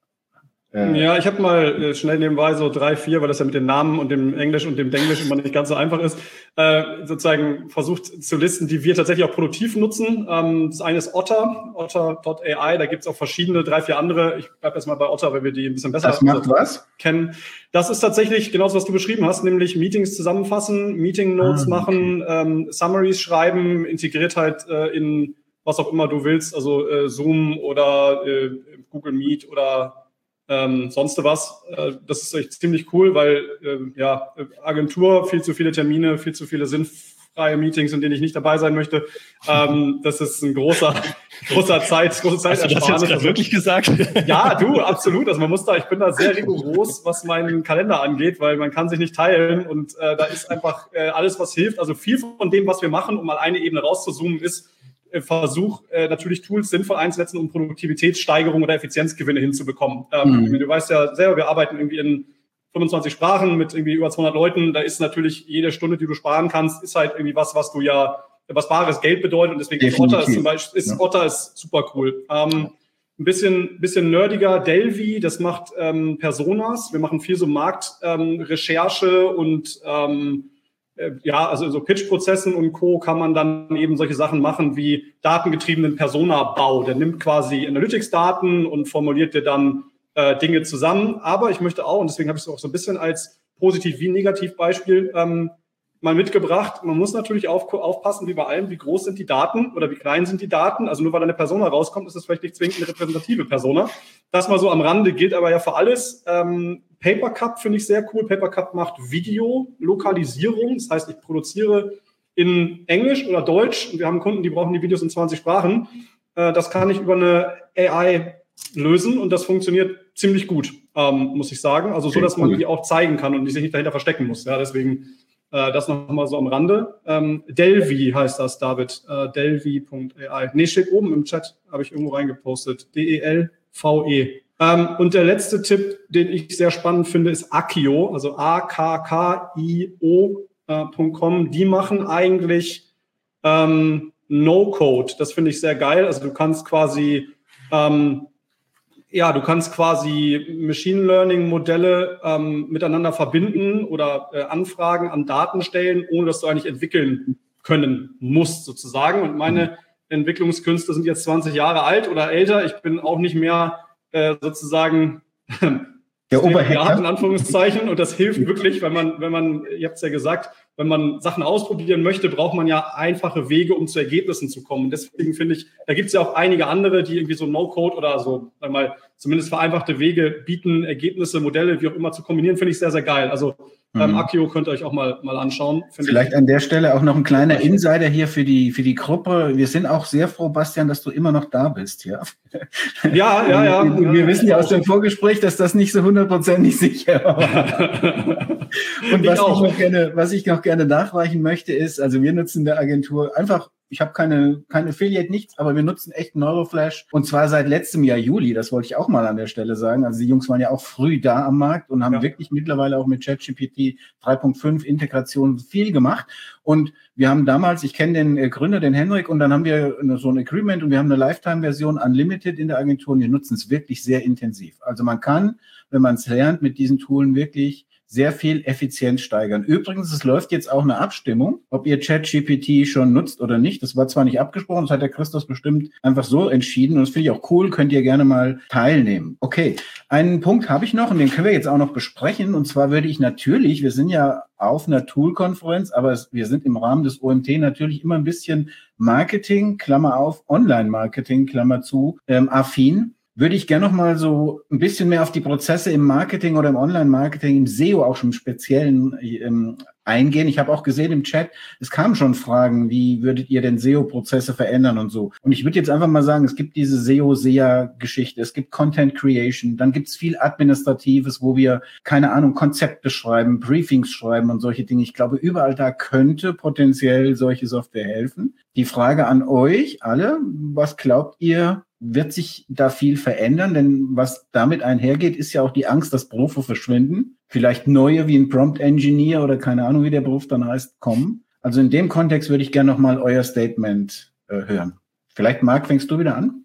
Ja, ich habe mal schnell nebenbei so 3, 4, weil das ja mit den Namen und dem Englisch und dem Denglisch immer nicht ganz so einfach ist, sozusagen versucht zu listen, die wir tatsächlich auch produktiv nutzen. Das eine ist Otter.ai, da gibt's auch verschiedene, 3, 4 andere. Ich bleibe erstmal bei Otter, weil wir die ein bisschen besser kennen. Das ist tatsächlich genauso, was du beschrieben hast, nämlich Meetings zusammenfassen, Meeting Notes machen, Summaries schreiben, integriert halt in was auch immer du willst, also Zoom oder Google Meet oder sonst was. Das ist echt ziemlich cool, weil Agentur, viel zu viele Termine, viel zu viele sinnfreie Meetings, in denen ich nicht dabei sein möchte. Das ist ein große Zeitersparnis. Hast du das jetzt wirklich gesagt? Ja, du, absolut. Also ich bin da sehr rigoros, was meinen Kalender angeht, weil man kann sich nicht teilen und da ist einfach alles, was hilft. Also viel von dem, was wir machen, um mal eine Ebene rauszuzoomen, ist Versuch, natürlich Tools sinnvoll einzusetzen, um Produktivitätssteigerung oder Effizienzgewinne hinzubekommen. Du weißt ja selber, wir arbeiten irgendwie in 25 Sprachen mit irgendwie über 200 Leuten. Da ist natürlich jede Stunde, die du sparen kannst, ist halt irgendwie was bares Geld bedeutet. Und deswegen Otter ist super cool. Ein bisschen nerdiger, Delvi, das macht Personas. Wir machen viel so Marktrecherche und also so Pitch-Prozessen und Co. kann man dann eben solche Sachen machen wie datengetriebenen Persona-Bau. Der nimmt quasi Analytics-Daten und formuliert dir dann Dinge zusammen. Aber ich möchte auch, und deswegen habe ich es auch so ein bisschen als positiv wie negativ Beispiel mal mitgebracht. Man muss natürlich aufpassen, wie bei allem, wie groß sind die Daten oder wie klein sind die Daten. Also nur weil eine Persona rauskommt, ist das vielleicht nicht zwingend eine repräsentative Persona. Das mal so am Rande gilt aber ja für alles. Papercup finde ich sehr cool. Papercup macht Video-Lokalisierung. Das heißt, ich produziere in Englisch oder Deutsch und wir haben Kunden, die brauchen die Videos in 20 Sprachen. Das kann ich über eine AI lösen und das funktioniert ziemlich gut, muss ich sagen. Also so, dass man die auch zeigen kann und die sich nicht dahinter verstecken muss. Ja, deswegen das nochmal so am Rande. Delvi heißt das, David. Delvi.ai. Nee, steht oben im Chat, habe ich irgendwo reingepostet. DELVE. Und der letzte Tipp, den ich sehr spannend finde, ist Akio, also AKKIO.com. Die machen eigentlich No-Code. Das finde ich sehr geil. Also du kannst quasi Machine Learning Modelle miteinander verbinden oder Anfragen an Daten stellen, ohne dass du eigentlich entwickeln können musst sozusagen. Und meine Entwicklungskünste sind jetzt 20 Jahre alt oder älter. Ich bin auch nicht mehr sozusagen Der Oberhacker in Anführungszeichen, und das hilft wirklich, wenn man, ihr habt es ja gesagt, wenn man Sachen ausprobieren möchte, braucht man ja einfache Wege, um zu Ergebnissen zu kommen. Deswegen finde ich, da gibt es ja auch einige andere, die irgendwie so No-Code oder so, mal zumindest vereinfachte Wege bieten, Ergebnisse, Modelle, wie auch immer zu kombinieren, finde ich sehr, sehr geil. Also Accio könnt ihr euch auch mal anschauen. Vielleicht an der Stelle auch noch ein kleiner Insider hier für die Gruppe. Wir sind auch sehr froh, Bastian, dass du immer noch da bist. Ja. Ja. Wir wissen ja aus dem Vorgespräch, dass das nicht so 100% sicher war. Und was ich noch gerne nachreichen möchte, ist, also wir nutzen der Agentur einfach, ich habe keine Affiliate, nichts, aber wir nutzen echt Neuroflash und zwar seit letztem Jahr Juli, das wollte ich auch mal an der Stelle sagen. Also die Jungs waren ja auch früh da am Markt und haben wirklich mittlerweile auch mit ChatGPT 3.5 Integration viel gemacht. Und wir haben damals, ich kenne den Gründer, den Henrik, und dann haben wir so ein Agreement und wir haben eine Lifetime-Version Unlimited in der Agentur und wir nutzen es wirklich sehr intensiv. Also man kann, wenn man es lernt, mit diesen Toolen wirklich sehr viel Effizienz steigern. Übrigens, es läuft jetzt auch eine Abstimmung, ob ihr ChatGPT schon nutzt oder nicht. Das war zwar nicht abgesprochen, das hat der Christus bestimmt einfach so entschieden und das finde ich auch cool, könnt ihr gerne mal teilnehmen. Okay, einen Punkt habe ich noch und den können wir jetzt auch noch besprechen und zwar würde ich natürlich, wir sind ja auf einer Tool-Konferenz, aber wir sind im Rahmen des OMT natürlich immer ein bisschen Marketing, Klammer auf, Online-Marketing, Klammer zu, affin. Würde ich gerne noch mal so ein bisschen mehr auf die Prozesse im Marketing oder im Online-Marketing, im SEO auch schon im Speziellen eingehen. Ich habe auch gesehen im Chat, es kamen schon Fragen, wie würdet ihr denn SEO-Prozesse verändern und so. Und ich würde jetzt einfach mal sagen, es gibt diese SEO-SEA-Geschichte, es gibt Content Creation, dann gibt es viel Administratives, wo wir, keine Ahnung, Konzepte schreiben, Briefings schreiben und solche Dinge. Ich glaube, überall da könnte potenziell solche Software helfen. Die Frage an euch alle, was glaubt ihr, wird sich da viel verändern? Denn was damit einhergeht, ist ja auch die Angst, dass Berufe verschwinden. Vielleicht neue wie ein Prompt Engineer oder keine Ahnung, wie der Beruf dann heißt, kommen. Also in dem Kontext würde ich gerne nochmal euer Statement hören. Vielleicht, Marc, fängst du wieder an?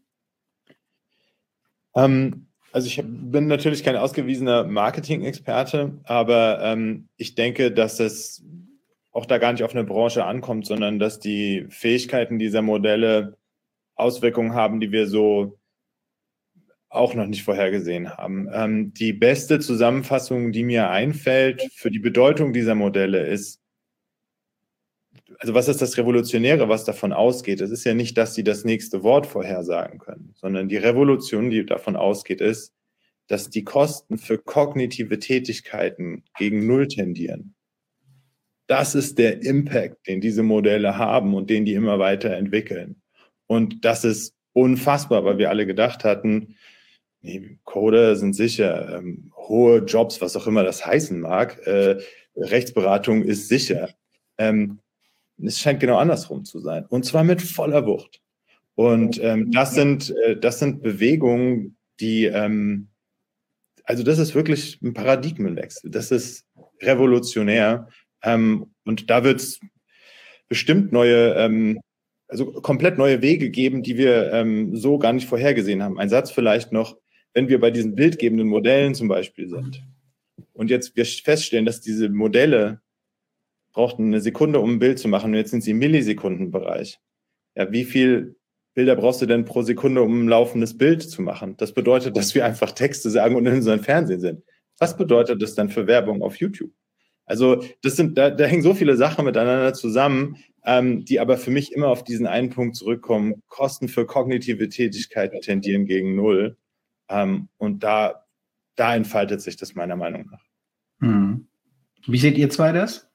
Also ich bin natürlich kein ausgewiesener Marketing-Experte, aber ich denke, dass es auch da gar nicht auf eine Branche ankommt, sondern dass die Fähigkeiten dieser Modelle Auswirkungen haben, die wir so auch noch nicht vorhergesehen haben. Die beste Zusammenfassung, die mir einfällt für die Bedeutung dieser Modelle ist, also was ist das Revolutionäre, was davon ausgeht? Es ist ja nicht, dass sie das nächste Wort vorhersagen können, sondern die Revolution, die davon ausgeht, ist, dass die Kosten für kognitive Tätigkeiten gegen Null tendieren. Das ist der Impact, den diese Modelle haben und den die immer weiter entwickeln. Und das ist unfassbar, weil wir alle gedacht hatten, nee, Coder sind sicher, hohe Jobs, was auch immer das heißen mag, Rechtsberatung ist sicher. Es scheint genau andersrum zu sein. Und zwar mit voller Wucht. Und das sind Bewegungen, die, also das ist wirklich ein Paradigmenwechsel. Das ist revolutionär. Und da wird es bestimmt neue, also komplett neue Wege geben, die wir so gar nicht vorhergesehen haben. Ein Satz vielleicht noch, wenn wir bei diesen bildgebenden Modellen zum Beispiel sind und jetzt wir feststellen, dass diese Modelle brauchten eine Sekunde, um ein Bild zu machen und jetzt sind sie im Millisekundenbereich. Ja, wie viel Bilder brauchst du denn pro Sekunde, um ein laufendes Bild zu machen? Das bedeutet, dass wir einfach Texte sagen und in unserem Fernsehen sind. Was bedeutet das dann für Werbung auf YouTube? Also das sind, da hängen so viele Sachen miteinander zusammen, die aber für mich immer auf diesen einen Punkt zurückkommen. Kosten für kognitive Tätigkeiten tendieren gegen Null. Und da entfaltet sich das meiner Meinung nach. Hm. Wie seht ihr zwei das?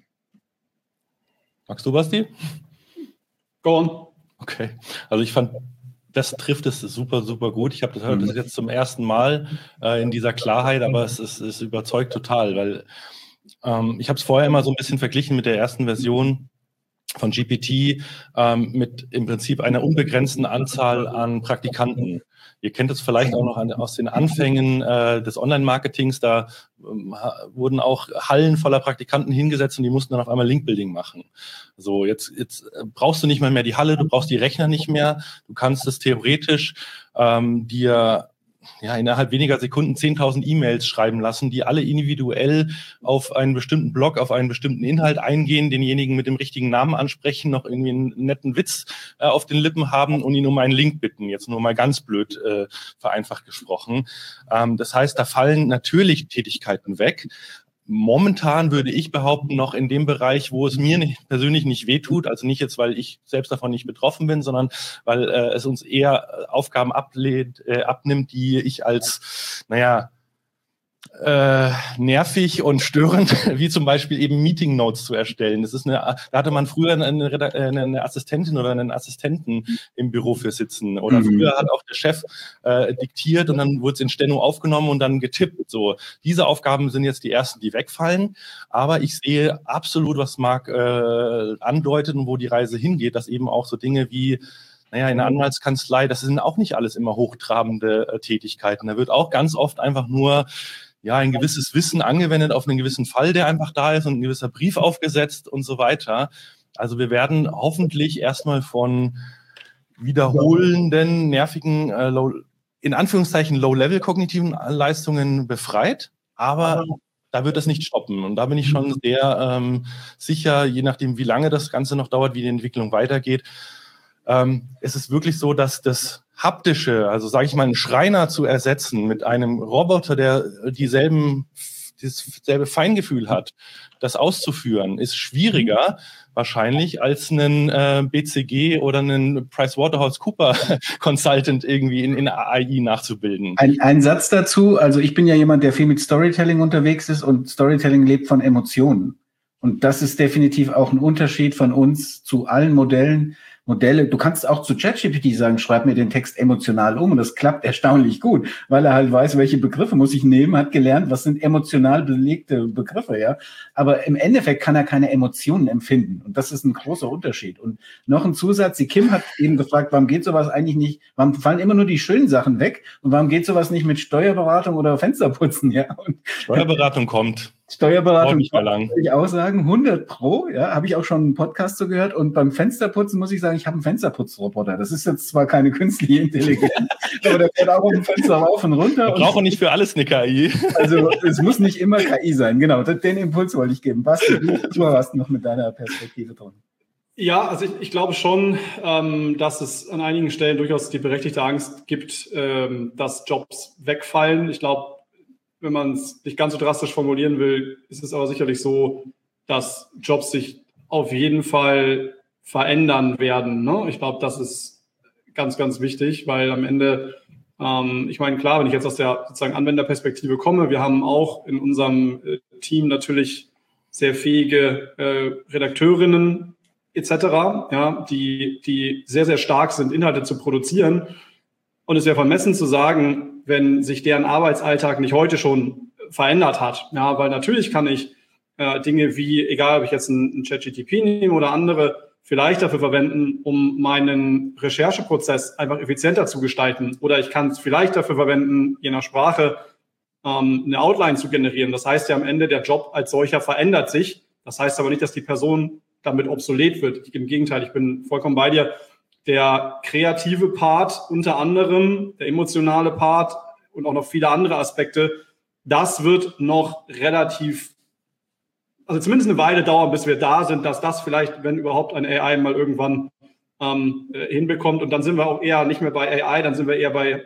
Magst du, Basti? Go on. Okay, also ich fand, das trifft es super, super gut. Ich habe das jetzt zum ersten Mal in dieser Klarheit, aber es überzeugt total, weil ich habe es vorher immer so ein bisschen verglichen mit der ersten Version von GPT mit im Prinzip einer unbegrenzten Anzahl an Praktikanten. Ihr kennt es vielleicht auch noch aus den Anfängen des Online-Marketings. Da wurden auch Hallen voller Praktikanten hingesetzt und die mussten dann auf einmal Link-Building machen. So, jetzt brauchst du nicht mal mehr die Halle, du brauchst die Rechner nicht mehr. Du kannst es theoretisch dir innerhalb weniger Sekunden 10.000 E-Mails schreiben lassen, die alle individuell auf einen bestimmten Blog, auf einen bestimmten Inhalt eingehen, denjenigen mit dem richtigen Namen ansprechen, noch irgendwie einen netten Witz auf den Lippen haben und ihn um einen Link bitten. Jetzt nur mal ganz blöd vereinfacht gesprochen. Das heißt, da fallen natürlich Tätigkeiten weg. Momentan würde ich behaupten, noch in dem Bereich, wo es mir persönlich nicht wehtut, also nicht jetzt, weil ich selbst davon nicht betroffen bin, sondern weil es uns eher Aufgaben abnimmt, die ich als, nervig und störend, wie zum Beispiel eben Meeting Notes zu erstellen. Da hatte man früher eine Assistentin oder einen Assistenten im Büro für sitzen. Oder früher hat auch der Chef diktiert und dann wurde es in Steno aufgenommen und dann getippt. So, diese Aufgaben sind jetzt die ersten, die wegfallen. Aber ich sehe absolut, was Marc andeutet und wo die Reise hingeht, dass eben auch so Dinge wie in der Anwaltskanzlei, das sind auch nicht alles immer hochtrabende Tätigkeiten. Da wird auch ganz oft einfach nur ein gewisses Wissen angewendet auf einen gewissen Fall, der einfach da ist und ein gewisser Brief aufgesetzt und so weiter. Also wir werden hoffentlich erstmal von wiederholenden, nervigen, in Anführungszeichen Low-Level kognitiven Leistungen befreit, aber da wird das nicht stoppen. Und da bin ich schon sehr sicher, je nachdem, wie lange das Ganze noch dauert, wie die Entwicklung weitergeht. Es ist wirklich so, dass das Haptische, also sage ich mal, einen Schreiner zu ersetzen mit einem Roboter, der dasselbe Feingefühl hat, das auszuführen, ist schwieriger wahrscheinlich als einen BCG oder einen PricewaterhouseCooper Consultant irgendwie in AI nachzubilden. Ein Satz dazu, also ich bin ja jemand, der viel mit Storytelling unterwegs ist und Storytelling lebt von Emotionen. Und das ist definitiv auch ein Unterschied von uns zu allen Modelle. Du kannst auch zu ChatGPT sagen, schreib mir den Text emotional um und das klappt erstaunlich gut, weil er halt weiß, welche Begriffe muss ich nehmen, hat gelernt, was sind emotional belegte Begriffe, ja. Aber im Endeffekt kann er keine Emotionen empfinden und das ist ein großer Unterschied. Und noch ein Zusatz, die Kim hat eben gefragt, warum geht sowas eigentlich nicht, warum fallen immer nur die schönen Sachen weg und warum geht sowas nicht mit Steuerberatung oder Fensterputzen, ja. Und Steuerberatung kommt. Steuerberatung, nicht mehr lang. Würde ich auch sagen, 100%, ja, habe ich auch schon einen Podcast so gehört. Und beim Fensterputzen muss ich sagen, ich habe einen Fensterputzroboter. Das ist jetzt zwar keine künstliche Intelligenz, aber der fährt auch auf dem Fenster rauf und runter. Wir brauchen nicht für alles eine KI. Also es muss nicht immer KI sein, genau. Den Impuls wollte ich geben. Basti, du hast noch mit deiner Perspektive drin. Ja, also ich glaube schon, dass es an einigen Stellen durchaus die berechtigte Angst gibt, dass Jobs wegfallen. Ich glaube, wenn man es nicht ganz so drastisch formulieren will, ist es aber sicherlich so, dass Jobs sich auf jeden Fall verändern werden. Ne? Ich glaube, das ist ganz, ganz wichtig, weil am Ende, ich meine, klar, wenn ich jetzt aus der sozusagen Anwenderperspektive komme, wir haben auch in unserem Team natürlich sehr fähige Redakteurinnen etc., ja, die sehr, sehr stark sind, Inhalte zu produzieren. Und es wäre vermessen zu sagen, wenn sich deren Arbeitsalltag nicht heute schon verändert hat. Ja, weil natürlich kann ich Dinge wie, egal ob ich jetzt einen ChatGPT nehme oder andere, vielleicht dafür verwenden, um meinen Rechercheprozess einfach effizienter zu gestalten. Oder ich kann es vielleicht dafür verwenden, je nach Sprache eine Outline zu generieren. Das heißt ja am Ende, der Job als solcher verändert sich. Das heißt aber nicht, dass die Person damit obsolet wird. Im Gegenteil, ich bin vollkommen bei dir. Der kreative Part unter anderem, der emotionale Part und auch noch viele andere Aspekte, das wird noch relativ, also zumindest eine Weile dauern, bis wir da sind, dass das vielleicht, wenn überhaupt, ein AI mal irgendwann hinbekommt. Und dann sind wir auch eher nicht mehr bei AI, dann sind wir eher bei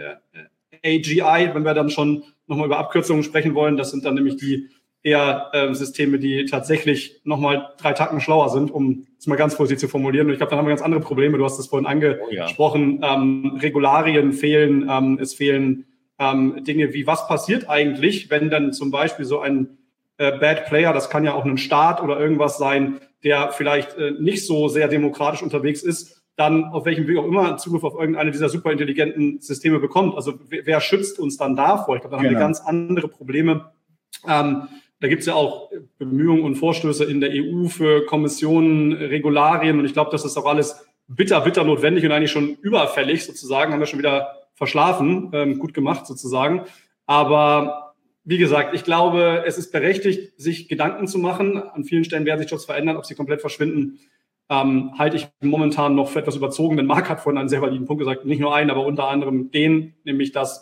AGI, wenn wir dann schon nochmal über Abkürzungen sprechen wollen. Das sind dann nämlich die eher Systeme, die tatsächlich nochmal 3 Tacken schlauer sind, um es mal ganz vorsichtig zu formulieren. Und ich glaube, dann haben wir ganz andere Probleme. Du hast es vorhin angesprochen. Regularien fehlen. Es fehlen Dinge wie, was passiert eigentlich, wenn dann zum Beispiel so ein Bad Player, das kann ja auch ein Staat oder irgendwas sein, der vielleicht nicht so sehr demokratisch unterwegs ist, dann auf welchem Weg auch immer Zugriff auf irgendeine dieser superintelligenten Systeme bekommt. Also wer schützt uns dann davor? Ich glaube, da haben wir ganz andere Probleme. Da gibt es ja auch Bemühungen und Vorstöße in der EU für Kommissionen, Regularien. Und ich glaube, das ist auch alles bitter notwendig und eigentlich schon überfällig sozusagen. Haben wir schon wieder verschlafen. Gut gemacht sozusagen. Aber wie gesagt, ich glaube, es ist berechtigt, sich Gedanken zu machen. An vielen Stellen werden sich Jobs verändern. Ob sie komplett verschwinden, halte ich momentan noch für etwas überzogen. Denn Marc hat vorhin einen sehr validen Punkt gesagt. Nicht nur einen, aber unter anderem den, nämlich dass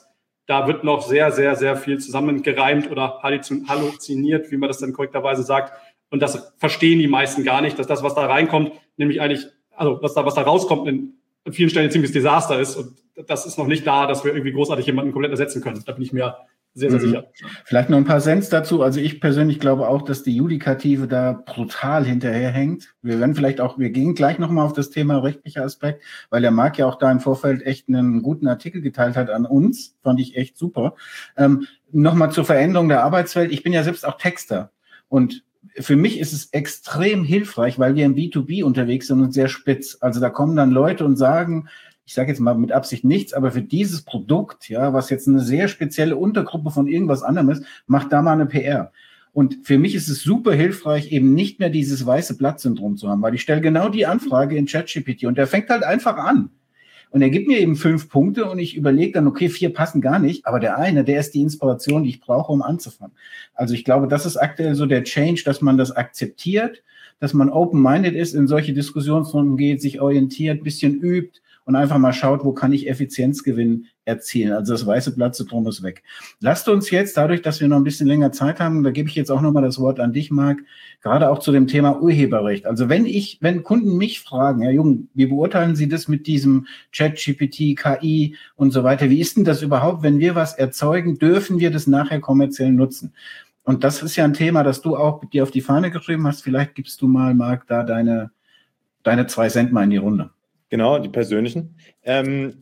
Da wird noch sehr, sehr, sehr viel zusammengereimt oder halluziniert, wie man das dann korrekterweise sagt. Und das verstehen die meisten gar nicht, dass das, was da reinkommt, nämlich eigentlich, also was da rauskommt, in vielen Stellen ein ziemliches Desaster ist. Und das ist noch nicht da, dass wir irgendwie großartig jemanden komplett ersetzen können. Da bin ich mir sehr, sehr sicher. Vielleicht noch ein paar Cents dazu. Also ich persönlich glaube auch, dass die Judikative da brutal hinterherhängt. Wir gehen gleich nochmal auf das Thema rechtlicher Aspekt, weil der Marc ja auch da im Vorfeld echt einen guten Artikel geteilt hat an uns. Fand ich echt super. Nochmal zur Veränderung der Arbeitswelt. Ich bin ja selbst auch Texter und für mich ist es extrem hilfreich, weil wir im B2B unterwegs sind und sehr spitz. Also da kommen dann Leute und sagen, ich sage jetzt mal mit Absicht nichts, aber für dieses Produkt, ja, was jetzt eine sehr spezielle Untergruppe von irgendwas anderem ist, macht da mal eine PR. Und für mich ist es super hilfreich, eben nicht mehr dieses weiße Blatt-Syndrom zu haben, weil ich stelle genau die Anfrage in ChatGPT und der fängt halt einfach an. Und er gibt mir eben 5 Punkte und ich überlege dann, okay, 4 passen gar nicht, aber der ist die Inspiration, die ich brauche, um anzufangen. Also ich glaube, das ist aktuell so der Change, dass man das akzeptiert, dass man open-minded ist, in solche Diskussionsrunden geht, sich orientiert, bisschen übt und einfach mal schaut, wo kann ich Effizienzgewinn erzielen. Also das weiße Blatt-Syndrom ist weg. Lasst uns jetzt, dadurch, dass wir noch ein bisschen länger Zeit haben, da gebe ich jetzt auch nochmal das Wort an dich, Marc, gerade auch zu dem Thema Urheberrecht. Also wenn Kunden mich fragen, Herr Jung, wie beurteilen Sie das mit diesem ChatGPT, KI und so weiter? Wie ist denn das überhaupt, wenn wir was erzeugen, dürfen wir das nachher kommerziell nutzen? Und das ist ja ein Thema, das du auch dir auf die Fahne geschrieben hast. Vielleicht gibst du mal, Marc, da deine 2 Cent mal in die Runde. Genau, die persönlichen. Ein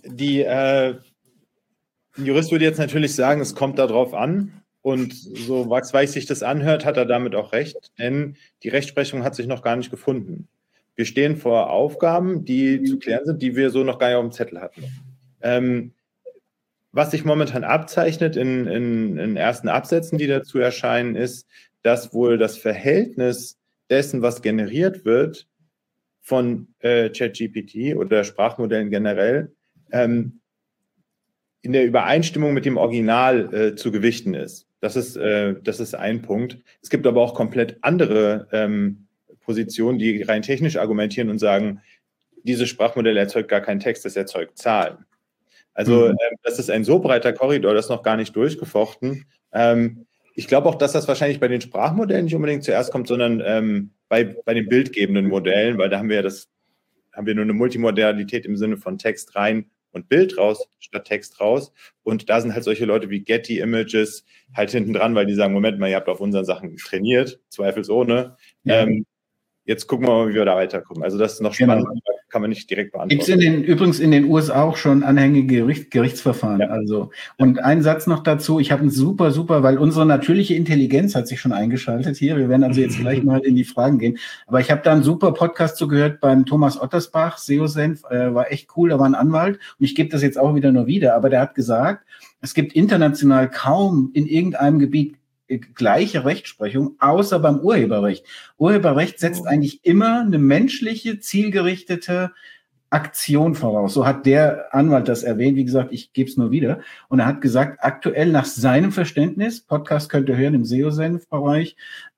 Jurist würde jetzt natürlich sagen, es kommt darauf an. Und so wachsweich sich das anhört, hat er damit auch recht. Denn die Rechtsprechung hat sich noch gar nicht gefunden. Wir stehen vor Aufgaben, die zu klären sind, die wir so noch gar nicht auf dem Zettel hatten. Was sich momentan abzeichnet in ersten Absätzen, die dazu erscheinen, ist, dass wohl das Verhältnis dessen, was generiert wird, von ChatGPT oder Sprachmodellen generell in der Übereinstimmung mit dem Original zu gewichten ist. Das ist ein Punkt. Es gibt aber auch komplett andere Positionen, die rein technisch argumentieren und sagen, dieses Sprachmodell erzeugt gar keinen Text, es erzeugt Zahlen. Also das ist ein so breiter Korridor, das ist noch gar nicht durchgefochten. Ich glaube auch, dass das wahrscheinlich bei den Sprachmodellen nicht unbedingt zuerst kommt, sondern bei den bildgebenden Modellen, weil da haben wir nur eine Multimodalität im Sinne von Text rein und Bild raus statt Text raus. Und da sind halt solche Leute wie Getty Images halt hinten dran, weil die sagen, Moment mal, ihr habt auf unseren Sachen trainiert, zweifelsohne. Ja. Jetzt gucken wir mal, wie wir da weiterkommen. Also das ist noch spannend, kann man nicht direkt beantworten. Gibt es übrigens in den USA auch schon anhängige Gerichtsverfahren. Ja. Also, und ein Satz noch dazu, ich habe einen super, weil unsere natürliche Intelligenz hat sich schon eingeschaltet hier. Wir werden also jetzt gleich mal in die Fragen gehen. Aber ich habe da einen super Podcast zugehört beim Thomas Ottersbach, SEO-Senf, war echt cool, da war ein Anwalt. Und ich gebe das jetzt auch wieder nur wieder. Aber der hat gesagt, es gibt international kaum in irgendeinem Gebiet gleiche Rechtsprechung, außer beim Urheberrecht. Urheberrecht setzt eigentlich immer eine menschliche, zielgerichtete Aktion voraus. So hat der Anwalt das erwähnt. Wie gesagt, ich gebe es nur wieder. Und er hat gesagt, aktuell nach seinem Verständnis, Podcast könnt ihr hören im SEO-Senf-Bereich,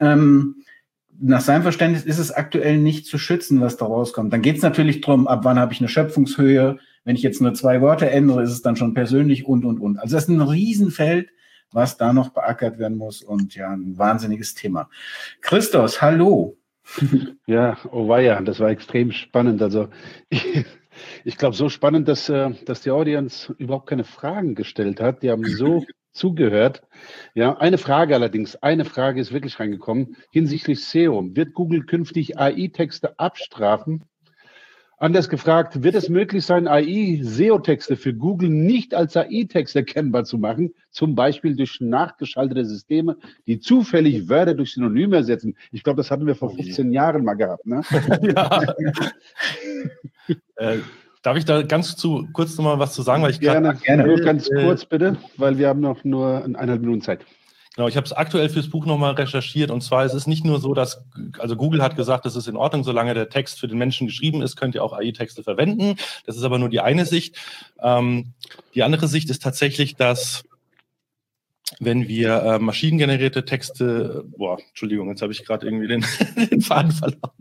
nach seinem Verständnis ist es aktuell nicht zu schützen, was da rauskommt. Dann geht es natürlich darum, ab wann habe ich eine Schöpfungshöhe. Wenn ich jetzt nur 2 Worte ändere, ist es dann schon persönlich und. Also das ist ein Riesenfeld, was da noch beackert werden muss und ja, ein wahnsinniges Thema. Christos, hallo. Ja, oh weia, das war extrem spannend. Also ich glaube, so spannend, dass die Audience überhaupt keine Fragen gestellt hat. Die haben so zugehört. Ja, eine Frage ist wirklich reingekommen hinsichtlich SEO. Wird Google künftig AI-Texte abstrafen? Anders gefragt, wird es möglich sein, AI-SEO-Texte für Google nicht als AI-Text erkennbar zu machen, zum Beispiel durch nachgeschaltete Systeme, die zufällig Wörter durch Synonyme ersetzen? Ich glaube, das hatten wir vor 15 Jahren mal gehabt. Ne? Ja. Darf ich da kurz noch mal was zu sagen? Weil ich gerne. Nur ganz kurz bitte, weil wir haben noch nur 1,5 Minuten Zeit. Genau, ich habe es aktuell fürs Buch nochmal recherchiert und zwar ist es nicht nur so, dass, also Google hat gesagt, es ist in Ordnung, solange der Text für den Menschen geschrieben ist, könnt ihr auch AI-Texte verwenden. Das ist aber nur die eine Sicht. Die andere Sicht ist tatsächlich, dass wenn wir maschinengenerierte Texte, Entschuldigung, jetzt habe ich gerade irgendwie den Faden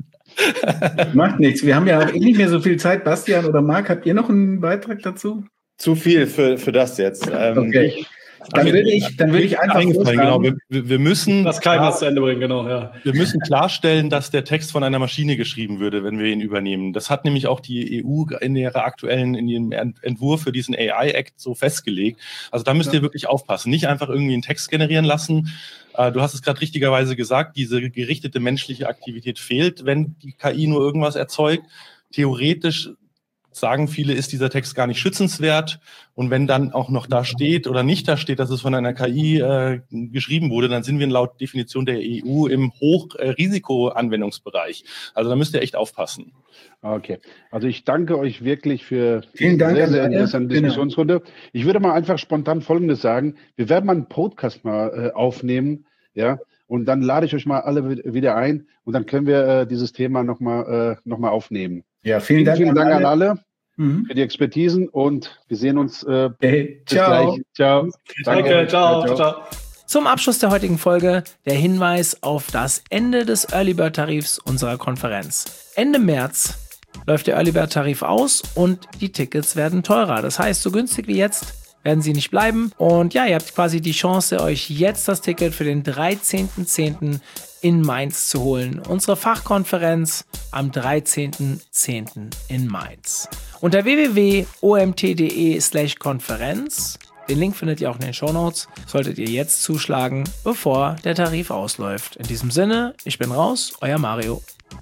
verloren. Macht nichts, wir haben ja auch nicht mehr so viel Zeit. Bastian oder Marc, habt ihr noch einen Beitrag dazu? Zu viel für das jetzt. Okay. Dann würde ich einfach genau. Wir müssen das Keim zu Ende bringen, genau, ja. Wir müssen klarstellen, dass der Text von einer Maschine geschrieben würde, wenn wir ihn übernehmen. Das hat nämlich auch die EU in ihrem Entwurf für diesen AI-Act so festgelegt. Also da müsst ihr wirklich aufpassen. Nicht einfach irgendwie einen Text generieren lassen. Du hast es gerade richtigerweise gesagt, diese gerichtete menschliche Aktivität fehlt, wenn die KI nur irgendwas erzeugt. Theoretisch sagen viele, ist dieser Text gar nicht schützenswert. Und wenn dann auch noch da steht oder nicht da steht, dass es von einer KI geschrieben wurde, dann sind wir laut Definition der EU im Hochrisiko-Anwendungsbereich. Also da müsst ihr echt aufpassen. Okay, also ich danke euch wirklich für Vielen Dank, sehr, sehr interessante Diskussionsrunde. Ich würde mal einfach spontan Folgendes sagen. Wir werden mal einen Podcast mal aufnehmen, ja, und dann lade ich euch mal alle wieder ein und dann können wir dieses Thema nochmal aufnehmen. Ja, vielen Dank an alle für die Expertisen und wir sehen uns. Ciao. Ciao. Danke, ciao. Zum Abschluss der heutigen Folge der Hinweis auf das Ende des Early Bird Tarifs unserer Konferenz. Ende März läuft der Early Bird Tarif aus und die Tickets werden teurer. Das heißt, so günstig wie jetzt werden sie nicht bleiben. Und ja, ihr habt quasi die Chance, euch jetzt das Ticket für den 13.10. in Mainz zu holen. Unsere Fachkonferenz am 13.10. in Mainz. Unter www.omt.de/Konferenz, den Link findet ihr auch in den Shownotes, solltet ihr jetzt zuschlagen, bevor der Tarif ausläuft. In diesem Sinne, ich bin raus, euer Mario.